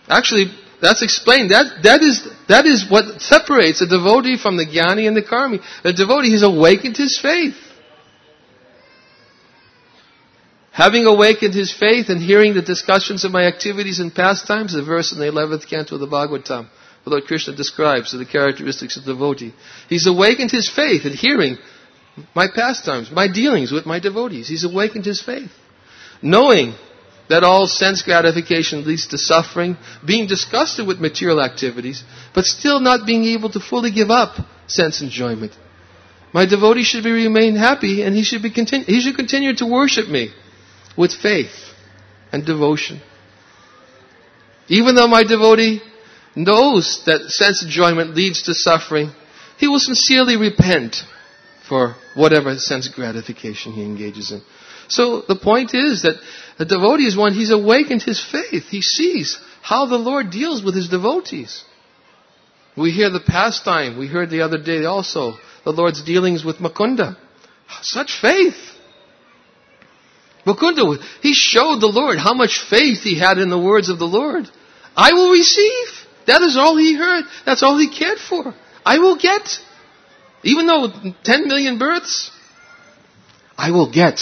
Actually, that's explained. That, that is, that is what separates a devotee from the jnani and the karmi. The devotee has awakened his faith. Having awakened his faith and hearing the discussions of my activities and pastimes, the verse in the eleventh canto of the Bhagavatam, the Lord Krishna describes the characteristics of the devotee. He's awakened his faith in hearing my pastimes, my dealings with my devotees. He's awakened his faith. Knowing that all sense gratification leads to suffering, being disgusted with material activities, but still not being able to fully give up sense enjoyment. My devotee should be remain happy, and he should be continue, he should continue to worship me with faith and devotion. Even though my devotee knows that sense enjoyment leads to suffering, he will sincerely repent for whatever sense gratification he engages in. So the point is that a devotee is one, he's awakened his faith. He sees how the Lord deals with his devotees. We hear the pastime, we heard the other day also, the Lord's dealings with Mukunda. Such faith. Mukunda, he showed the Lord how much faith he had in the words of the Lord. I will receive. That is all he heard. That's all he cared for. I will get. Even though ten million births, I will get.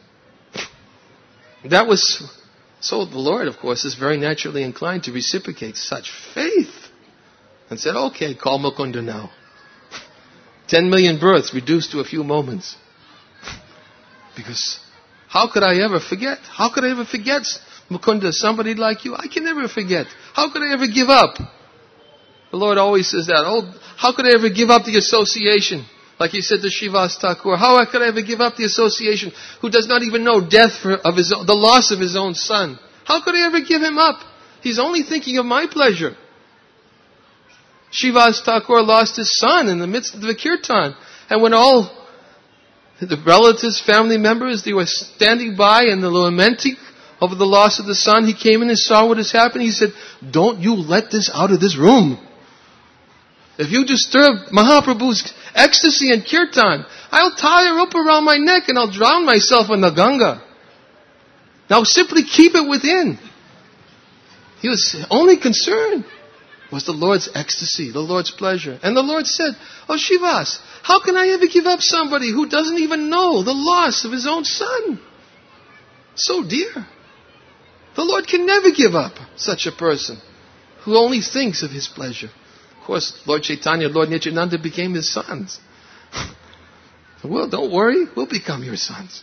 That was, so the Lord, of course, is very naturally inclined to reciprocate such faith. And said, okay, call Mukunda now. Ten million births reduced to a few moments. Because how could I ever forget? How could I ever forget Mukunda, somebody like you? I can never forget. How could I ever give up? The Lord always says that. Oh, how could I ever give up the association? Like he said to Srivas Thakur, how could I ever give up the association who does not even know death for, of his, the loss of his own son? How could I ever give him up? He's only thinking of my pleasure. Srivas Thakur lost his son in the midst of the kirtan. And when all the relatives, family members, they were standing by and they were lamenting over the loss of the son, he came in and saw what has happened. He said, don't you let this out of this room. If you disturb Mahaprabhu's ecstasy and kirtan, I'll tie a rope around my neck and I'll drown myself in the Ganga. Now simply keep it within. He was only concerned was the Lord's ecstasy, the Lord's pleasure. And the Lord said, oh Srivas, how can I ever give up somebody who doesn't even know the loss of his own son? So dear. The Lord can never give up such a person who only thinks of his pleasure. Of course, Lord Chaitanya, Lord Nityananda became his sons. Well, don't worry, we'll become your sons.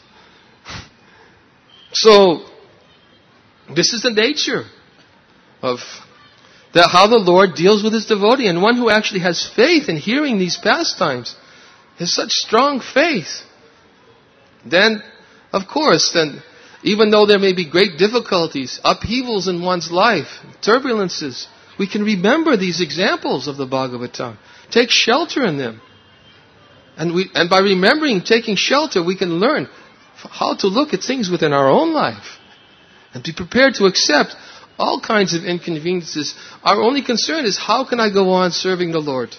So, this is the nature of the, how the Lord deals with his devotee. And one who actually has faith in hearing these pastimes, has such strong faith, then, of course, then, even though there may be great difficulties, upheavals in one's life, turbulences, we can remember these examples of the Bhagavatam. Take shelter in them. And we, and by remembering, taking shelter, we can learn how to look at things within our own life. And be prepared to accept all kinds of inconveniences. Our only concern is, how can I go on serving the Lord?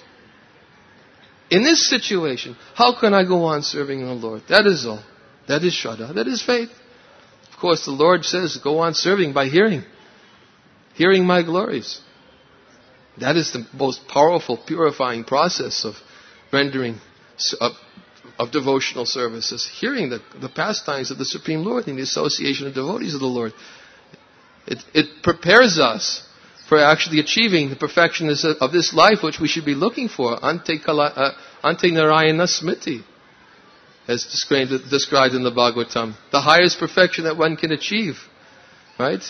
In this situation, how can I go on serving the Lord? That is all. That is Shraddha. That is faith. Of course, the Lord says, go on serving by hearing. Hearing my glories. That is the most powerful, purifying process of rendering, of, of devotional services. Hearing the, the pastimes of the Supreme Lord in the association of devotees of the Lord. It, it prepares us for actually achieving the perfection of this life which we should be looking for. Ante, kala, uh, ante Narayana Smriti, as described, described in the Bhagavatam. The highest perfection that one can achieve. Right?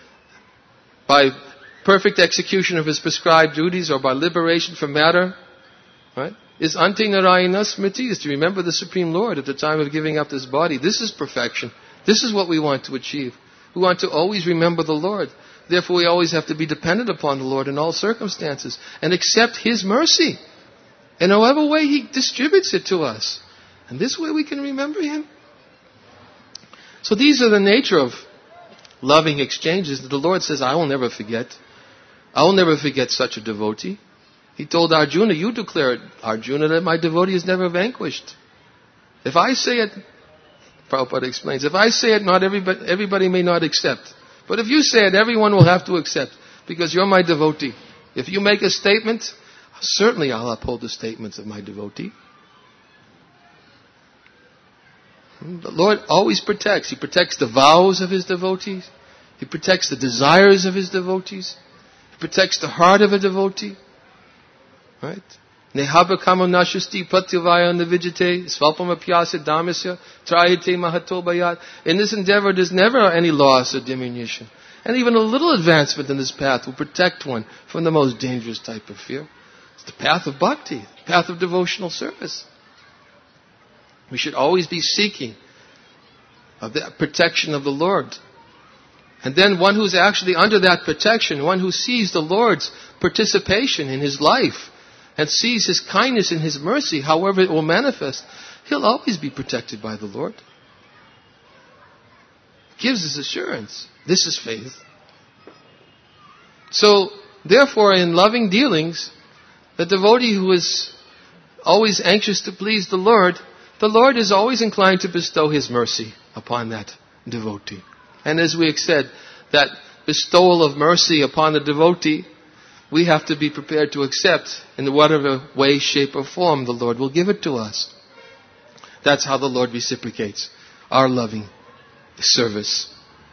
By perfect execution of his prescribed duties or by liberation from matter. Right? Is Ante Narayana Smriti, is to remember the Supreme Lord at the time of giving up this body. This is perfection. This is what we want to achieve. We want to always remember the Lord. Therefore we always have to be dependent upon the Lord in all circumstances and accept his mercy in however way he distributes it to us. And this way we can remember him. So these are the nature of loving exchanges that the Lord says, I will never forget. I will never forget such a devotee. He told Arjuna, you declare it, Arjuna, that my devotee is never vanquished. If I say it, Prabhupada explains, if I say it, not everybody, everybody may not accept. But if you say it, everyone will have to accept because you're my devotee. If you make a statement, certainly I'll uphold the statements of my devotee. The Lord always protects. He protects the vows of His devotees. He protects the desires of His devotees. He protects the heart of a devotee. Right? Nehava kamo nashasti pratyavaya navijate svapam apyasa dhammasya trayate mahato bayat. In this endeavor, there's never any loss or diminution. And even a little advancement in this path will protect one from the most dangerous type of fear. It's the path of bhakti, the path of devotional service. We should always be seeking of the protection of the Lord. And then one who's actually under that protection, one who sees the Lord's participation in his life and sees His kindness and His mercy, however it will manifest, he'll always be protected by the Lord. Gives us assurance. This is faith. So, therefore, in loving dealings, the devotee who is always anxious to please the Lord, the Lord is always inclined to bestow His mercy upon that devotee. And as we have said, that bestowal of mercy upon the devotee, we have to be prepared to accept in whatever way, shape, or form the Lord will give it to us. That's how the Lord reciprocates our loving service.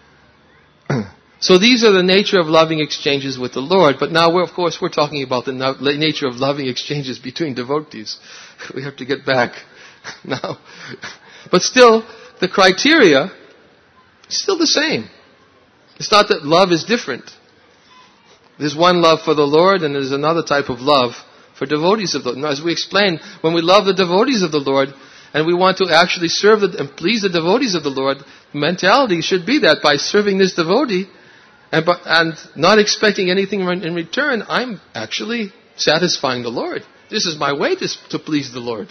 So these are the nature of loving exchanges with the Lord. But now, we're, of course, we're talking about the nature of loving exchanges between devotees. We have to get back now. But still, the criteria is still the same. It's not that love is different. There's one love for the Lord and there's another type of love for devotees of the Lord. Now, as we explained, when we love the devotees of the Lord and we want to actually serve the, and please the devotees of the Lord, the mentality should be that by serving this devotee and, and not expecting anything in return, I'm actually satisfying the Lord. This is my way to, to please the Lord.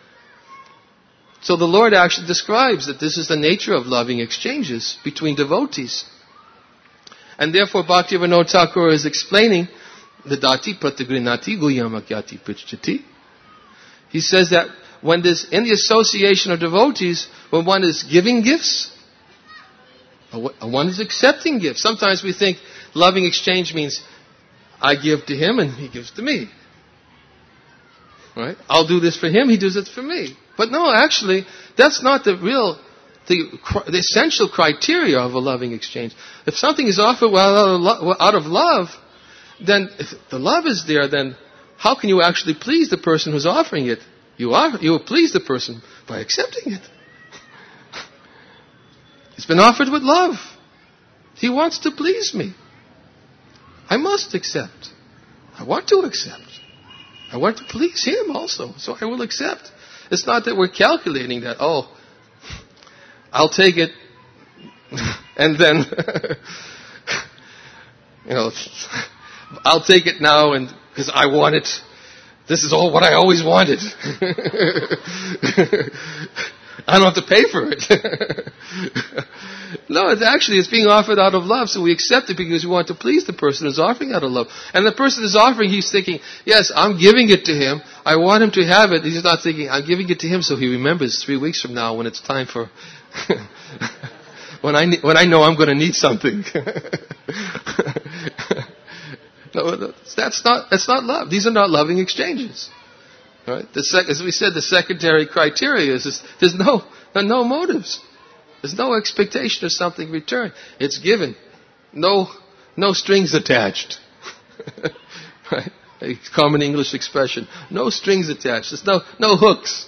So the Lord actually describes that this is the nature of loving exchanges between devotees. And therefore Bhaktivinoda Thakur is explaining the dati pratigrinati guyamakyati prichati. He says that when this, in the association of devotees, when one is giving gifts, or one is accepting gifts. Sometimes we think loving exchange means I give to him and he gives to me. Right? I'll do this for him, he does it for me. But no, actually, that's not the real, the, the essential criteria of a loving exchange. If something is offered out of love, then if the love is there, then how can you actually please the person who's offering it? You offer, you will please the person by accepting it. It's been offered with love. He wants to please me. I must accept. I want to accept. I want to please him also, so I will accept. It's not that we're calculating that, oh, I'll take it, and then, you know, I'll take it now, and because I want it. This is all what I always wanted. I don't have to pay for it. No, it's actually, it's being offered out of love, so we accept it because we want to please the person who's offering out of love. And the person who's offering, he's thinking, yes, I'm giving it to him. I want him to have it. He's not thinking, I'm giving it to him so he remembers three weeks from now when it's time for, when I when I know I'm going to need something. No, that's not, that's not love. These are not loving exchanges. Right? The sec- as we said, the secondary criteria is, is there's no, there are no motives. There's no expectation of something in return. It's given. No, no strings attached. Right? A common English expression. No strings attached. There's no, no hooks.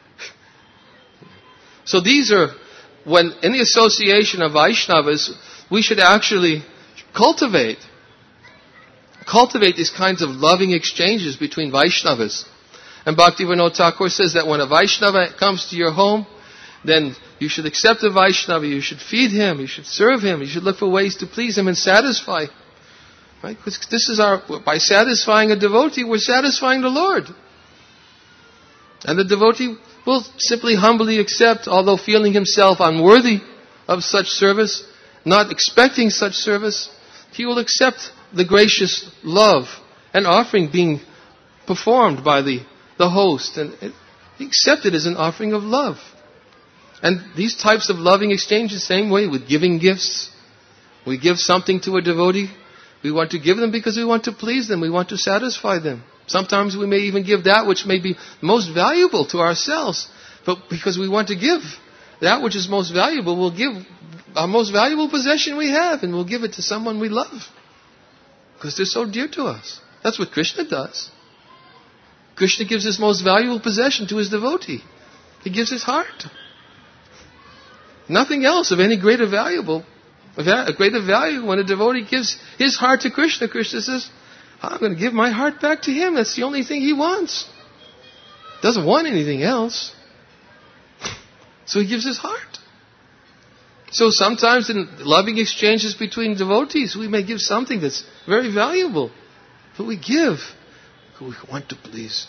So these are, when in the association of Vaishnavas, we should actually cultivate, cultivate these kinds of loving exchanges between Vaishnavas. And Bhaktivinoda Thakur says that when a Vaishnava comes to your home, then you should accept the Vaishnava, you should feed him, you should serve him, you should look for ways to please him and satisfy. Right? Because this is our, by satisfying a devotee, we're satisfying the Lord. And the devotee will simply humbly accept, although feeling himself unworthy of such service, not expecting such service, he will accept the gracious love and offering being performed by the, the host. And he accepts it as an offering of love. And these types of loving exchanges, same way with giving gifts. We give something to a devotee. We want to give them because we want to please them. We want to satisfy them. Sometimes we may even give that which may be most valuable to ourselves. But because we want to give that which is most valuable, we'll give our most valuable possession we have, and we'll give it to someone we love. Because they're so dear to us. That's what Krishna does. Krishna gives his most valuable possession to his devotee. He gives his heart. Nothing else of any greater valuable, a greater value when a devotee gives his heart to Krishna. Krishna says, I'm going to give my heart back to him. That's the only thing he wants. Doesn't want anything else. So he gives his heart. So sometimes in loving exchanges between devotees, we may give something that's very valuable. But we give because we want to please.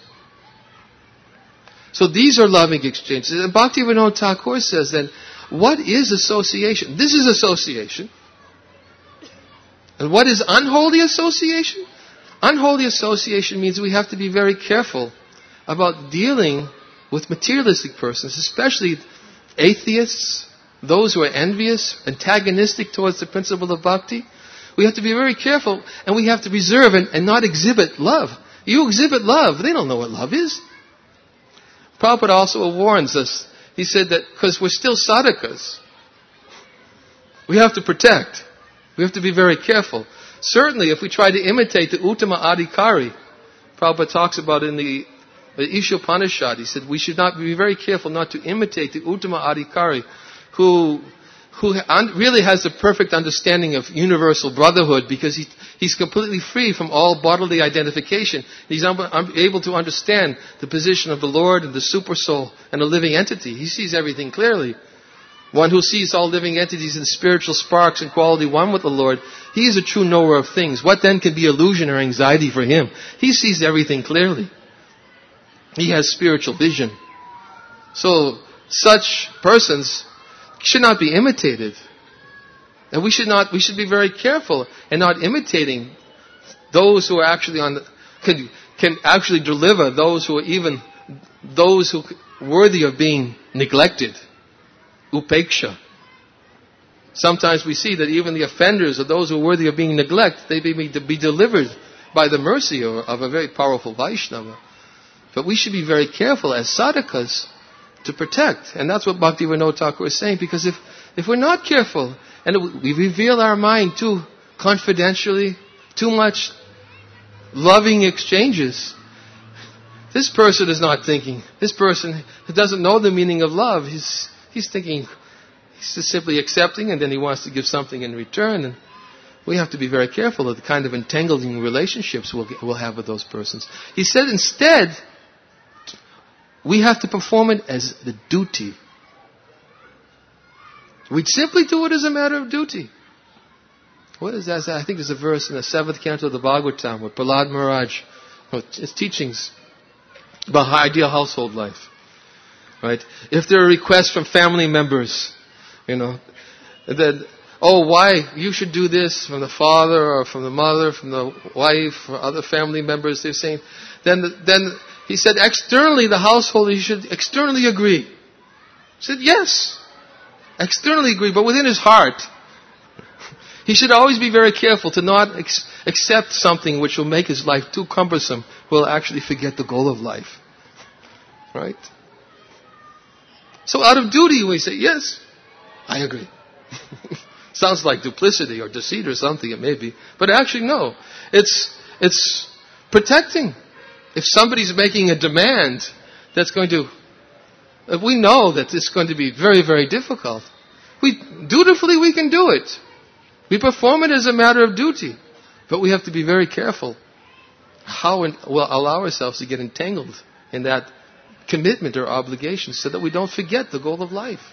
So these are loving exchanges. And Bhaktivinoda Thakur says then, what is association? This is association. And what is unholy association? Unholy association means we have to be very careful about dealing with materialistic persons, especially atheists, those who are envious, antagonistic towards the principle of bhakti. We have to be very careful, and we have to reserve and, and not exhibit love. You exhibit love, they don't know what love is. Prabhupada also warns us. He said that because we're still sadhakas, we have to protect. We have to be very careful. Certainly, if we try to imitate the Uttama Adhikari, Prabhupada talks about in the, the Ishopanishad, he said we should not be very careful not to imitate the Uttama Adhikari, who who un, really has the perfect understanding of universal brotherhood, because he, he's completely free from all bodily identification. He's un, un, able to understand the position of the Lord and the super soul and the living entity. He sees everything clearly. One who sees all living entities in spiritual sparks and quality one with the Lord, he is a true knower of things. What then can be illusion or anxiety for him? He sees everything clearly. He has spiritual vision. So, such persons should not be imitated. And we should not, we should be very careful in not imitating those who are actually on the, can, can actually deliver those who are even, those who are worthy of being neglected. Upeksha. Sometimes we see that even the offenders or those who are worthy of being neglected, they may be delivered by the mercy of a very powerful Vaishnava. But we should be very careful as sadhakas to protect. And that's what Bhaktivinoda Thakur is saying, because if, if we're not careful and we reveal our mind too confidentially, too much loving exchanges, this person is not thinking. This person doesn't know the meaning of love. He's He's thinking, he's just simply accepting, and then he wants to give something in return. And we have to be very careful of the kind of entangling relationships we'll, get, we'll have with those persons. He said instead, we have to perform it as the duty. We'd simply do it as a matter of duty. What is that? I think there's a verse in the seventh canto of the Bhagavatam where Prahlad Maharaj, his teachings about ideal household life. Right? If there are requests from family members, you know, that, oh, why you should do this from the father or from the mother, from the wife or other family members, they're saying, then, then he said externally the household, he should externally agree. He said, yes, externally agree, but within his heart, he should always be very careful to not ex- accept something which will make his life too cumbersome, will actually forget the goal of life. Right? So out of duty we say, yes, I agree. Sounds like duplicity or deceit or something, it may be. But actually no. It's it's protecting. If somebody's making a demand that's going to, if we know that it's going to be very, very difficult, we dutifully we can do it. We perform it as a matter of duty. But we have to be very careful how we'll allow ourselves to get entangled in that commitment or obligation, so that we don't forget the goal of life.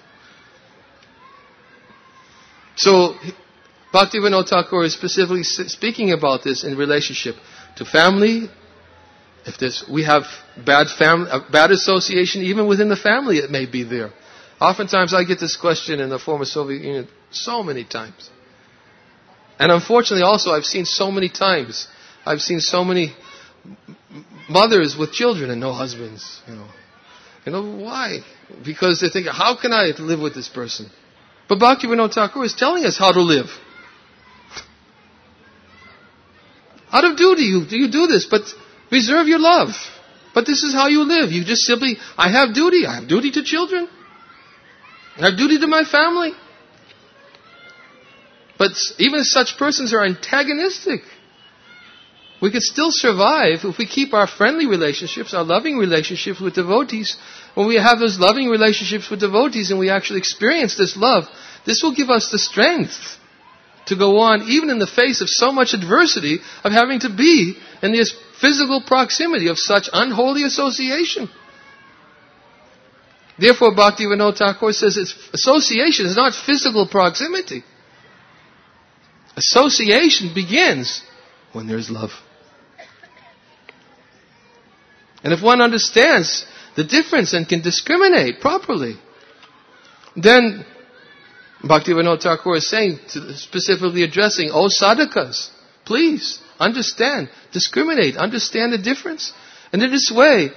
So, Bhaktivinoda Thakur is specifically speaking about this in relationship to family. If there's, we have bad family, bad association, even within the family, it may be there. Oftentimes, I get this question in the former Soviet Union so many times, and unfortunately, also I've seen so many times. I've seen so many mothers with children and no husbands, you know. You know, why? Because they think, how can I live with this person? But Bhaktivinoda Thakur is telling us how to live. Out of duty, you, you do this, but reserve your love. But this is how you live. You just simply, I have duty. I have duty to children. I have duty to my family. But even if such persons are antagonistic, we can still survive if we keep our friendly relationships, our loving relationships with devotees. When we have those loving relationships with devotees and we actually experience this love, this will give us the strength to go on, even in the face of so much adversity, of having to be in this physical proximity of such unholy association. Therefore, Bhaktivinoda Thakur says it's, association is not physical proximity. Association begins when there's love. And if one understands the difference and can discriminate properly, then Bhaktivinoda Thakur is saying, to, specifically addressing, oh sadhakas, please understand, discriminate, understand the difference. And in this way,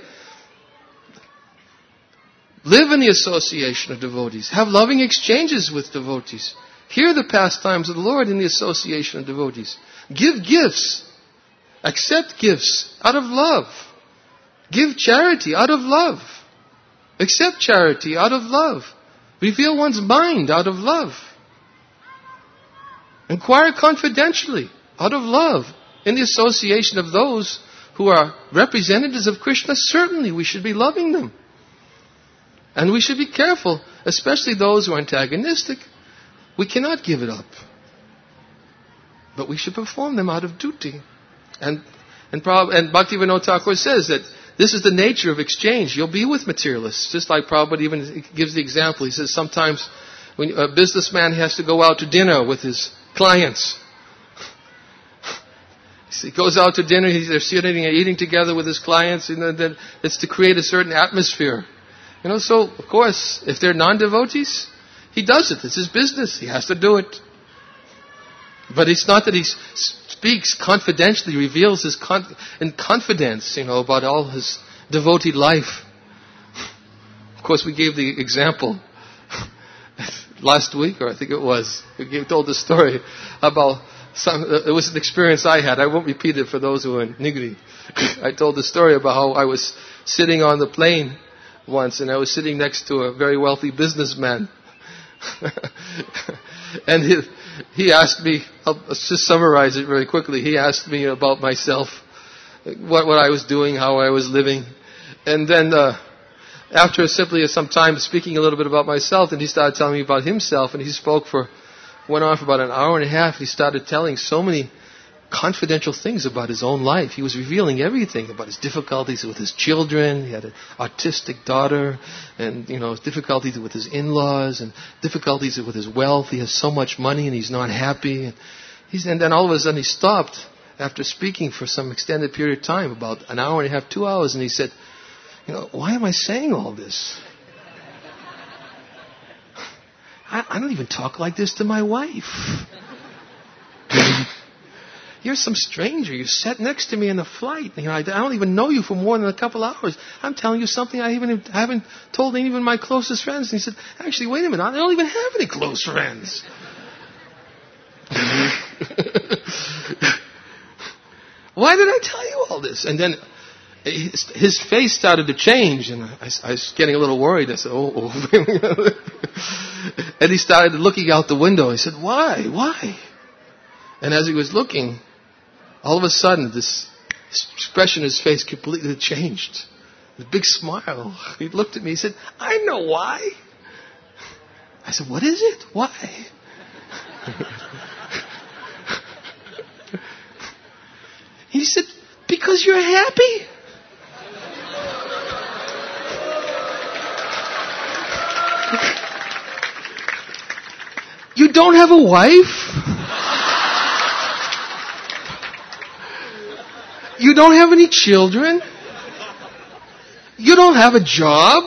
live in the association of devotees. Have loving exchanges with devotees. Hear the pastimes of the Lord in the association of devotees. Give gifts. Accept gifts out of love. Give charity out of love. Accept charity out of love. Reveal one's mind out of love. Inquire confidentially out of love in the association of those who are representatives of Krishna. Certainly we should be loving them. And we should be careful, especially those who are antagonistic. We cannot give it up. But we should perform them out of duty. And and, Prabhupada, and Bhaktivinoda Thakur says that this is the nature of exchange. You'll be with materialists. Just like Prabhupada even gives the example. He says sometimes when a businessman has to go out to dinner with his clients. He goes out to dinner, they're sitting and eating together with his clients. You know, that it's to create a certain atmosphere. You know, so of course, if they're non-devotees, he does it. It's his business. He has to do it. But it's not that he speaks confidentially, reveals his con- in confidence, you know, about all his devotee life. Of course, we gave the example last week, or I think it was. We gave, told the story about some. Uh, it was an experience I had. I won't repeat it for those who are in Nigri. I told the story about how I was sitting on the plane once, and I was sitting next to a very wealthy businessman. And he, he asked me, I'll just summarize it very quickly. He asked me about myself, what, what I was doing, how I was living. And then uh, after simply some time speaking a little bit about myself, then he started telling me about himself. And he spoke for, went on for about an hour and a half. He started telling so many confidential things about his own life. He was revealing everything about his difficulties with his children. He had an autistic daughter, and you know, difficulties with his in-laws, and difficulties with his wealth. He has so much money and he's not happy. And, he's, and then all of a sudden he stopped after speaking for some extended period of time, about an hour and a half, two hours, and he said, "You know, why am I saying all this? I, I don't even talk like this to my wife." You're some stranger. You sat next to me in a flight. You know, I, I don't even know you for more than a couple hours. I'm telling you something I even haven't told even my closest friends. And he said, actually, wait a minute. I don't even have any close friends. Why did I tell you all this? And then his, his face started to change. And I, I was getting a little worried. I said, oh, oh. And he started looking out the window. I said, why? Why? And as he was looking, all of a sudden, this expression in his face completely changed. A big smile. He looked at me. He said, I know why. I said, what is it? Why? He said, because you're happy. You don't have a wife. You don't have any children. You don't have a job.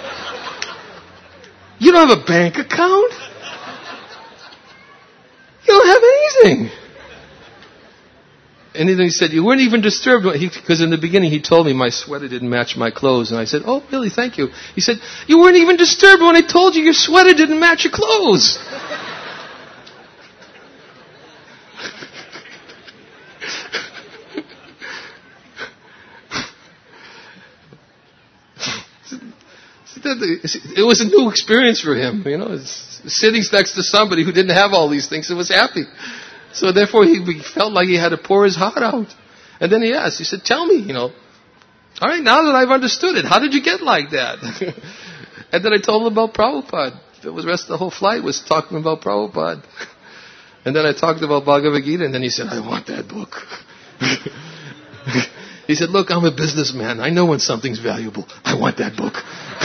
You don't have a bank account. You don't have anything. And then he said, you weren't even disturbed. Because in the beginning he told me my sweater didn't match my clothes. And I said, oh, really, thank you. He said, you weren't even disturbed when I told you your sweater didn't match your clothes. that it was a new experience for him. You know, it's sitting next to somebody who didn't have all these things and was happy. So therefore he felt like he had to pour his heart out. And then he asked, he said, tell me, you know, all right, now that I've understood it, how did you get like that? And then I told him about Prabhupada. The rest of the whole flight was talking about Prabhupada. And then I talked about Bhagavad Gita, and then he said, I want that book. He said, look, I'm a businessman. I know when something's valuable. I want that book.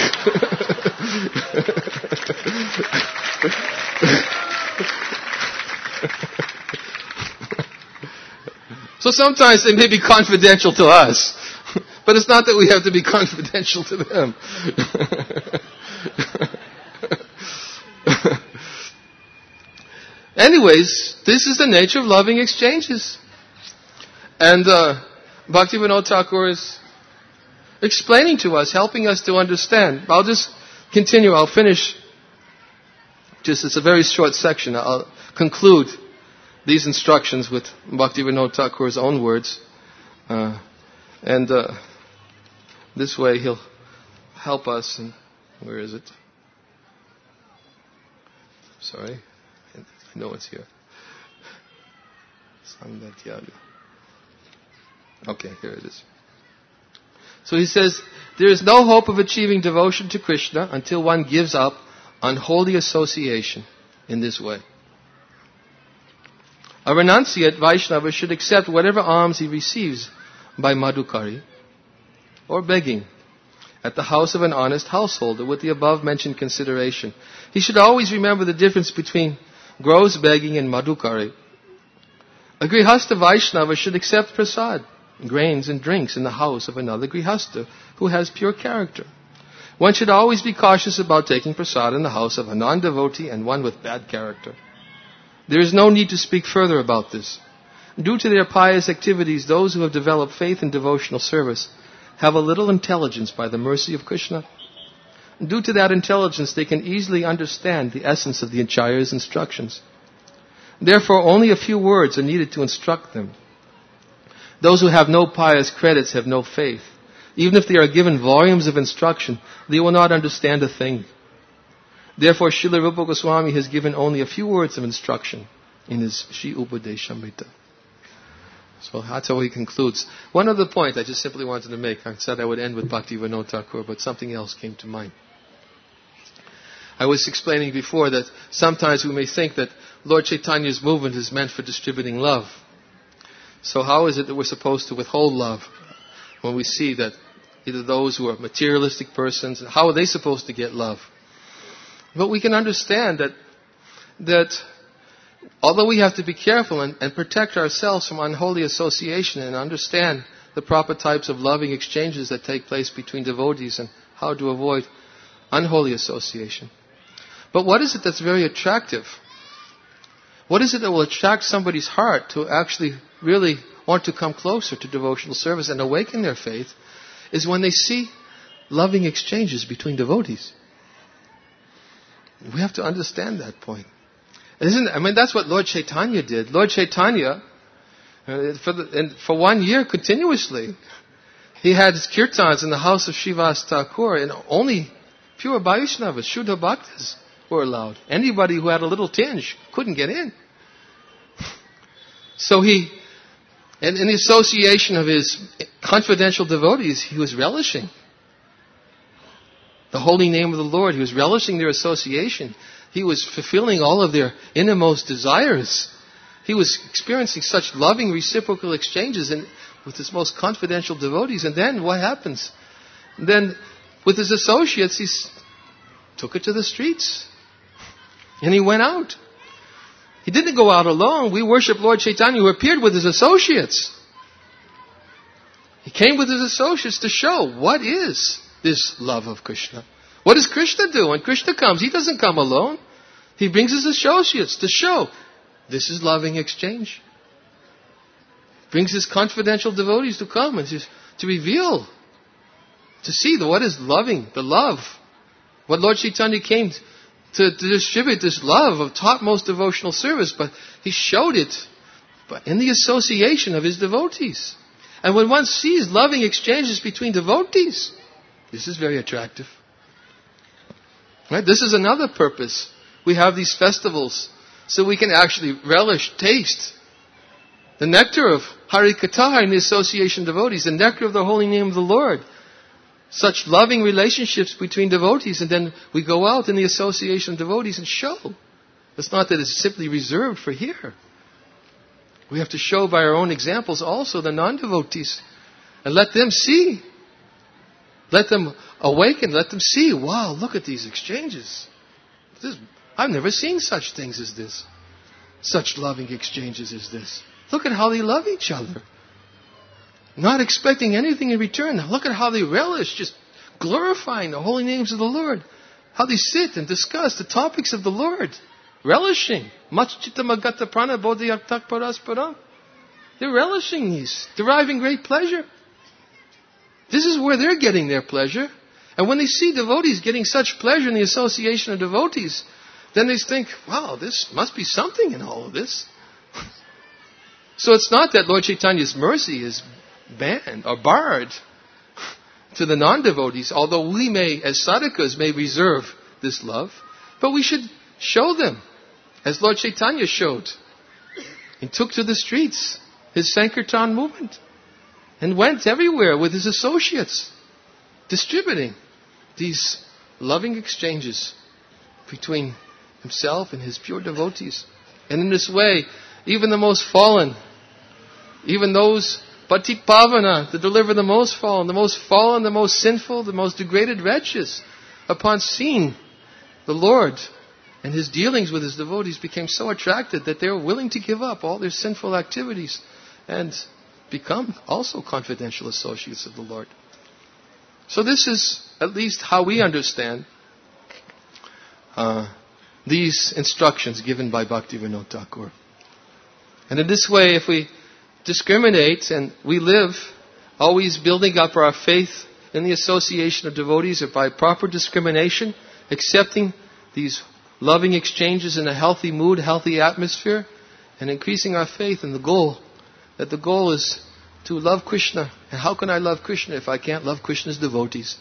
So sometimes they may be confidential to us, but it's not that we have to be confidential to them. Anyways, this is the nature of loving exchanges. And uh, Bhaktivinoda Thakur is explaining to us, helping us to understand. I'll just continue, I'll finish. Just, it's a very short section. I'll conclude these instructions with Bhaktivinoda Thakur's own words. Uh, and uh, this way he'll help us. And where is it? Sorry. I know it's here. Okay, here it is. So he says, there is no hope of achieving devotion to Krishna until one gives up unholy association in this way. A renunciate Vaishnava should accept whatever alms he receives by Madhukari or begging at the house of an honest householder with the above mentioned consideration. He should always remember the difference between gross begging and Madhukari. A Grihastha Vaishnava should accept prasad, grains and drinks in the house of another Grihastha who has pure character. One should always be cautious about taking prasad in the house of a non-devotee and one with bad character. There is no need to speak further about this. Due to their pious activities, those who have developed faith in devotional service have a little intelligence by the mercy of Krishna. Due to that intelligence, they can easily understand the essence of the Acharya's instructions. Therefore, only a few words are needed to instruct them. Those who have no pious credits have no faith. Even if they are given volumes of instruction, they will not understand a thing. Therefore, Srila Rupa Goswami has given only a few words of instruction in his Shri Upadeshamrita. So that's how he concludes. One other point I just simply wanted to make. I said I would end with Bhaktivinoda Thakur, but something else came to mind. I was explaining before that sometimes we may think that Lord Chaitanya's movement is meant for distributing love. So how is it that we're supposed to withhold love when we see that either those who are materialistic persons, how are they supposed to get love? But we can understand that that although we have to be careful and, and protect ourselves from unholy association and understand the proper types of loving exchanges that take place between devotees and how to avoid unholy association. But what is it that's very attractive? What is it that will attract somebody's heart to actually really want to come closer to devotional service and awaken their faith is when they see loving exchanges between devotees. We have to understand that point. Isn't I mean, that's what Lord Chaitanya did. Lord Chaitanya, uh, for, the, and for one year continuously, he had his kirtans in the house of Srivas Thakur, and only pure Vaishnavas, Shuddha Bhaktas, were allowed. Anybody who had a little tinge couldn't get in. So he, and in the association of his confidential devotees, he was relishing the holy name of the Lord. He was relishing their association. He was fulfilling all of their innermost desires. He was experiencing such loving reciprocal exchanges in, with his most confidential devotees. And then what happens? And then with his associates, he took it to the streets. And he went out. He didn't go out alone. We worship Lord Chaitanya who appeared with his associates. He came with his associates to show what is this love of Krishna. What does Krishna do? When Krishna comes, he doesn't come alone. He brings his associates to show this is loving exchange. Brings his confidential devotees to come and to, to reveal, to see the, what is loving, the love. What Lord Chaitanya came to, to distribute this love of topmost devotional service, but he showed it in the association of his devotees. And when one sees loving exchanges between devotees, this is very attractive. Right? This is another purpose. We have these festivals so we can actually relish, taste the nectar of Harikatha in the association of devotees, the nectar of the holy name of the Lord. Such loving relationships between devotees, and then we go out in the association of devotees and show. It's not that it's simply reserved for here. We have to show by our own examples also the non-devotees. And let them see. Let them awaken. Let them see. Wow, look at these exchanges. This, I've never seen such things as this. Such loving exchanges as this. Look at how they love each other. Not expecting anything in return. Look at how they relish, just glorifying the holy names of the Lord. How they sit and discuss the topics of the Lord. Relishing. Machchitamagata prana bodhiyartak parasparam. They're relishing these. Deriving great pleasure. This is where they're getting their pleasure. And when they see devotees getting such pleasure in the association of devotees, then they think, wow, this must be something in all of this. So it's not that Lord Chaitanya's mercy is banned or barred to the non-devotees, although we may, as sadhakas, may reserve this love, but we should show them, as Lord Chaitanya showed. He took to the streets his Sankirtan movement and went everywhere with his associates, distributing these loving exchanges between himself and his pure devotees. And in this way, even the most fallen, even those Patipavana, to deliver the most fallen, the most fallen, the most sinful, the most degraded wretches, upon seeing the Lord and his dealings with his devotees, became so attracted that they were willing to give up all their sinful activities and become also confidential associates of the Lord. So this is at least how we understand uh, these instructions given by Bhaktivinoda Thakur. And in this way, if we discriminate and we live always building up our faith in the association of devotees, or by proper discrimination, accepting these loving exchanges in a healthy mood, healthy atmosphere, and increasing our faith in the goal, that the goal is to love Krishna. And how can I love Krishna if I can't love Krishna's devotees?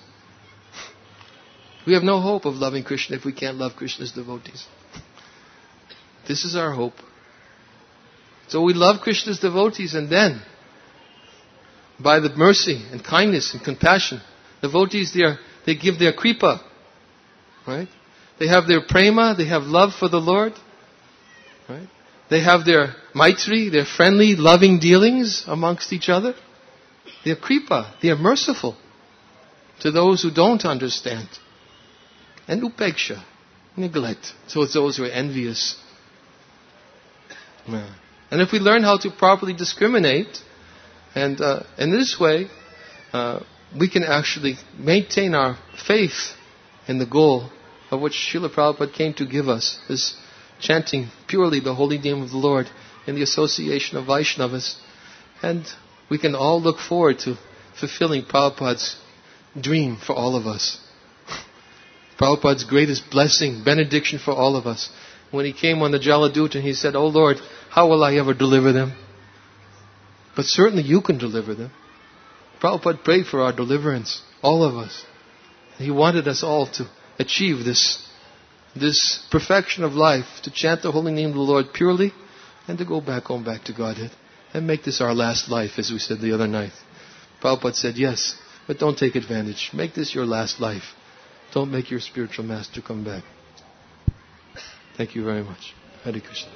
We have no hope of loving Krishna if we can't love Krishna's devotees. This is our hope. So we love Krishna's devotees, and then, by the mercy and kindness and compassion, devotees, they, are, they give their kripa. Right? They have their prema, they have love for the Lord. Right? They have their maitri, their friendly, loving dealings amongst each other. They are kripa, they are merciful to those who don't understand. And upeksha, neglect, towards those who are envious. Yeah. And if we learn how to properly discriminate, and uh, in this way, uh, we can actually maintain our faith in the goal of which Srila Prabhupada came to give us, is chanting purely the holy name of the Lord in the association of Vaishnavas. And we can all look forward to fulfilling Prabhupada's dream for all of us. Prabhupada's greatest blessing, benediction for all of us. When he came on the Jaladuta and he said, "Oh Lord, how will I ever deliver them?" But certainly you can deliver them. Prabhupada prayed for our deliverance, all of us. He wanted us all to achieve this, this perfection of life, to chant the holy name of the Lord purely, and to go back home, back to Godhead, and make this our last life, as we said the other night. Prabhupada said, yes, but don't take advantage. Make this your last life. Don't make your spiritual master come back. Thank you very much. Hare Krishna.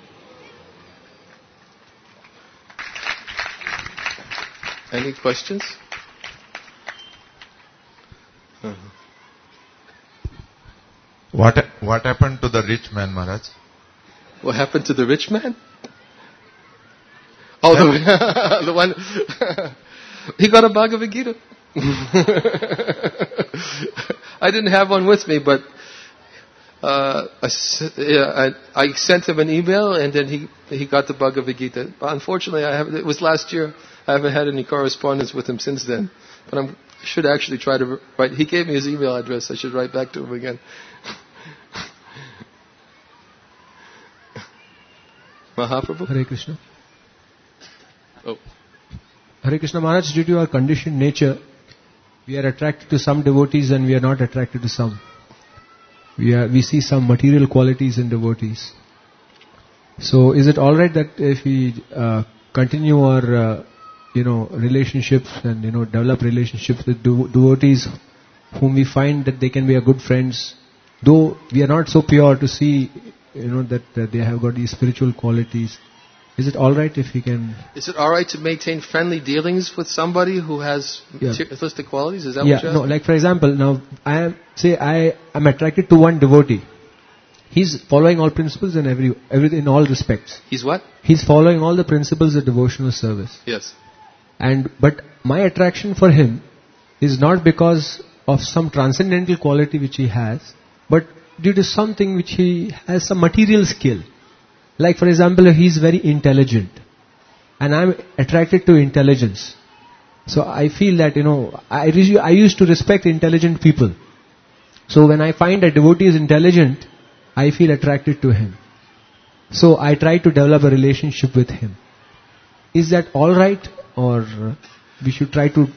Any questions? Uh-huh. What what happened to the rich man, Maharaj? What happened to the rich man? Oh, the, the one... he got a Bhagavad Gita. I didn't have one with me, but uh, I, yeah, I, I sent him an email, and then he he got the Bhagavad Gita. Unfortunately, I have, it was last year. I haven't had any correspondence with him since then. But I'm, I should actually try to write. He gave me his email address. I should write back to him again. Mahaprabhu? Hare Krishna. Oh. Hare Krishna Maharaj, due to our conditioned nature, we are attracted to some devotees and we are not attracted to some. we are, we see some material qualities in devotees. So is it alright that if we uh, continue our, uh, you know, relationships and, you know, develop relationships with devo- devotees whom we find that they can be our good friends, though we are not so pure to see, you know, that uh, they have got these spiritual qualities. Is it alright if we can... Is it alright to maintain friendly dealings with somebody who has Yeah. materialistic qualities? Is that Yeah, what you're no, asking? like for example, now I am, say I am attracted to one devotee. He's following all principles in every, every in all respects. He's what? He's following all the principles of devotional service. Yes. And but my attraction for him is not because of some transcendental quality which he has, but due to something which he has some material skill. Like for example, he's very intelligent, and I'm attracted to intelligence. So I feel that, you know, I, re- I used to respect intelligent people. So when I find a devotee is intelligent, I feel attracted to him. So I try to develop a relationship with him. Is that alright, or uh, we should try to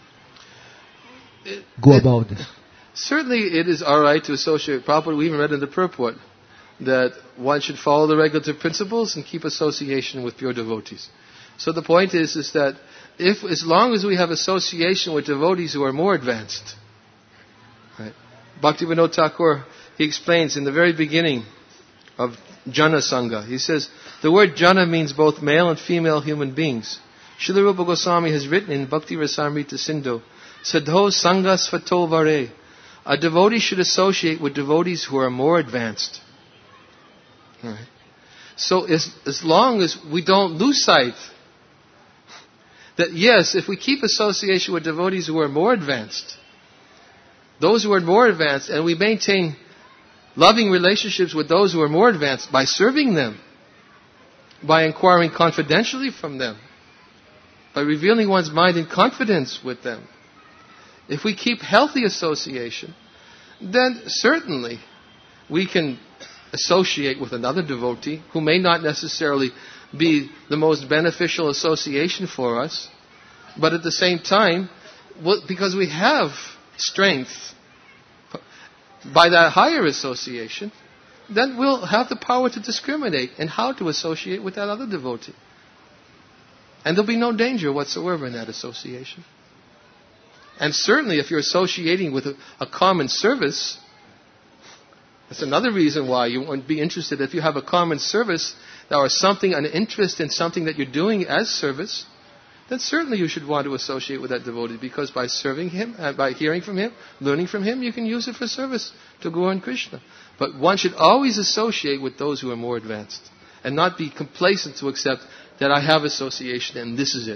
It- go it- about this? Certainly it is alright to associate properly. We even read in the purport that one should follow the regulative principles and keep association with pure devotees. So the point is, is that if, as long as we have association with devotees who are more advanced, right? Bhaktivinoda Thakur, he explains in the very beginning of Jana Sangha, he says, the word Jana means both male and female human beings. Srila Rupa Goswami has written in Bhakti Rasamrita Sindhu, Sadho Sangha Svato Vare, a devotee should associate with devotees who are more advanced. Right. So as, as long as we don't lose sight that yes, if we keep association with devotees who are more advanced, those who are more advanced, and we maintain loving relationships with those who are more advanced by serving them, by inquiring confidentially from them, by revealing one's mind in confidence with them, if we keep healthy association, then certainly we can associate with another devotee who may not necessarily be the most beneficial association for us, but at the same time, well, because we have strength by that higher association, then we'll have the power to discriminate and how to associate with that other devotee. And there'll be no danger whatsoever in that association. And certainly if you're associating with a, a common service, that's another reason why you wouldn't be interested. If you have a common service or something, an interest in something that you're doing as service, then certainly you should want to associate with that devotee, because by serving him, uh, by hearing from him, learning from him, you can use it for service to Guru and Krishna. But one should always associate with those who are more advanced and not be complacent to accept that I have association and this is it.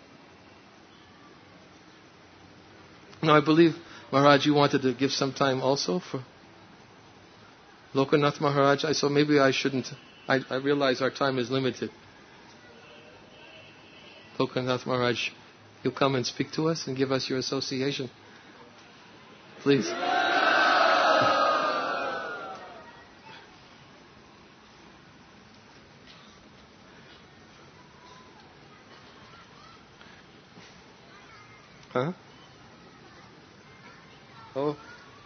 Now I believe, Maharaj, you wanted to give some time also for Lokanath Maharaj. I, so maybe I shouldn't. I, I realize our time is limited. Lokanath Maharaj, you'll come and speak to us and give us your association. Please. Huh? Oh.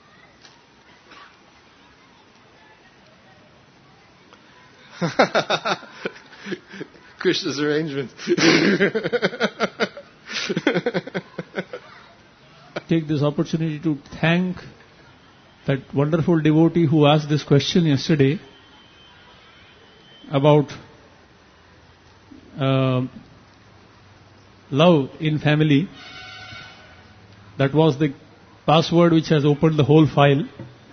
Krishna's arrangement. Take this opportunity to thank that wonderful devotee who asked this question yesterday about uh, love in family. That was the password which has opened the whole file.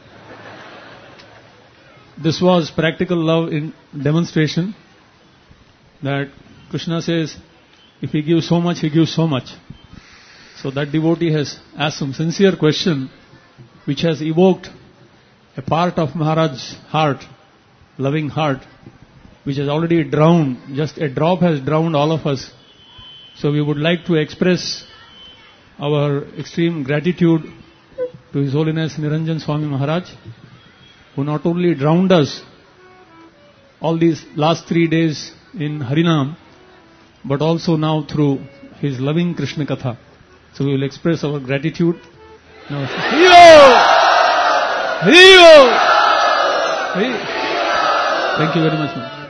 This was practical love in demonstration. That Krishna says, if he gives so much, he gives so much. So that devotee has asked some sincere question which has evoked a part of Maharaj's heart, loving heart, which has already drowned, just a drop has drowned all of us. So we would like to express our extreme gratitude to His Holiness Niranjan Swami Maharaj, who not only drowned us all these last three days in Harinam, but also now through his loving Krishna Katha. So we will express our gratitude. Now, Haribo! Haribo! Thank you very much, man.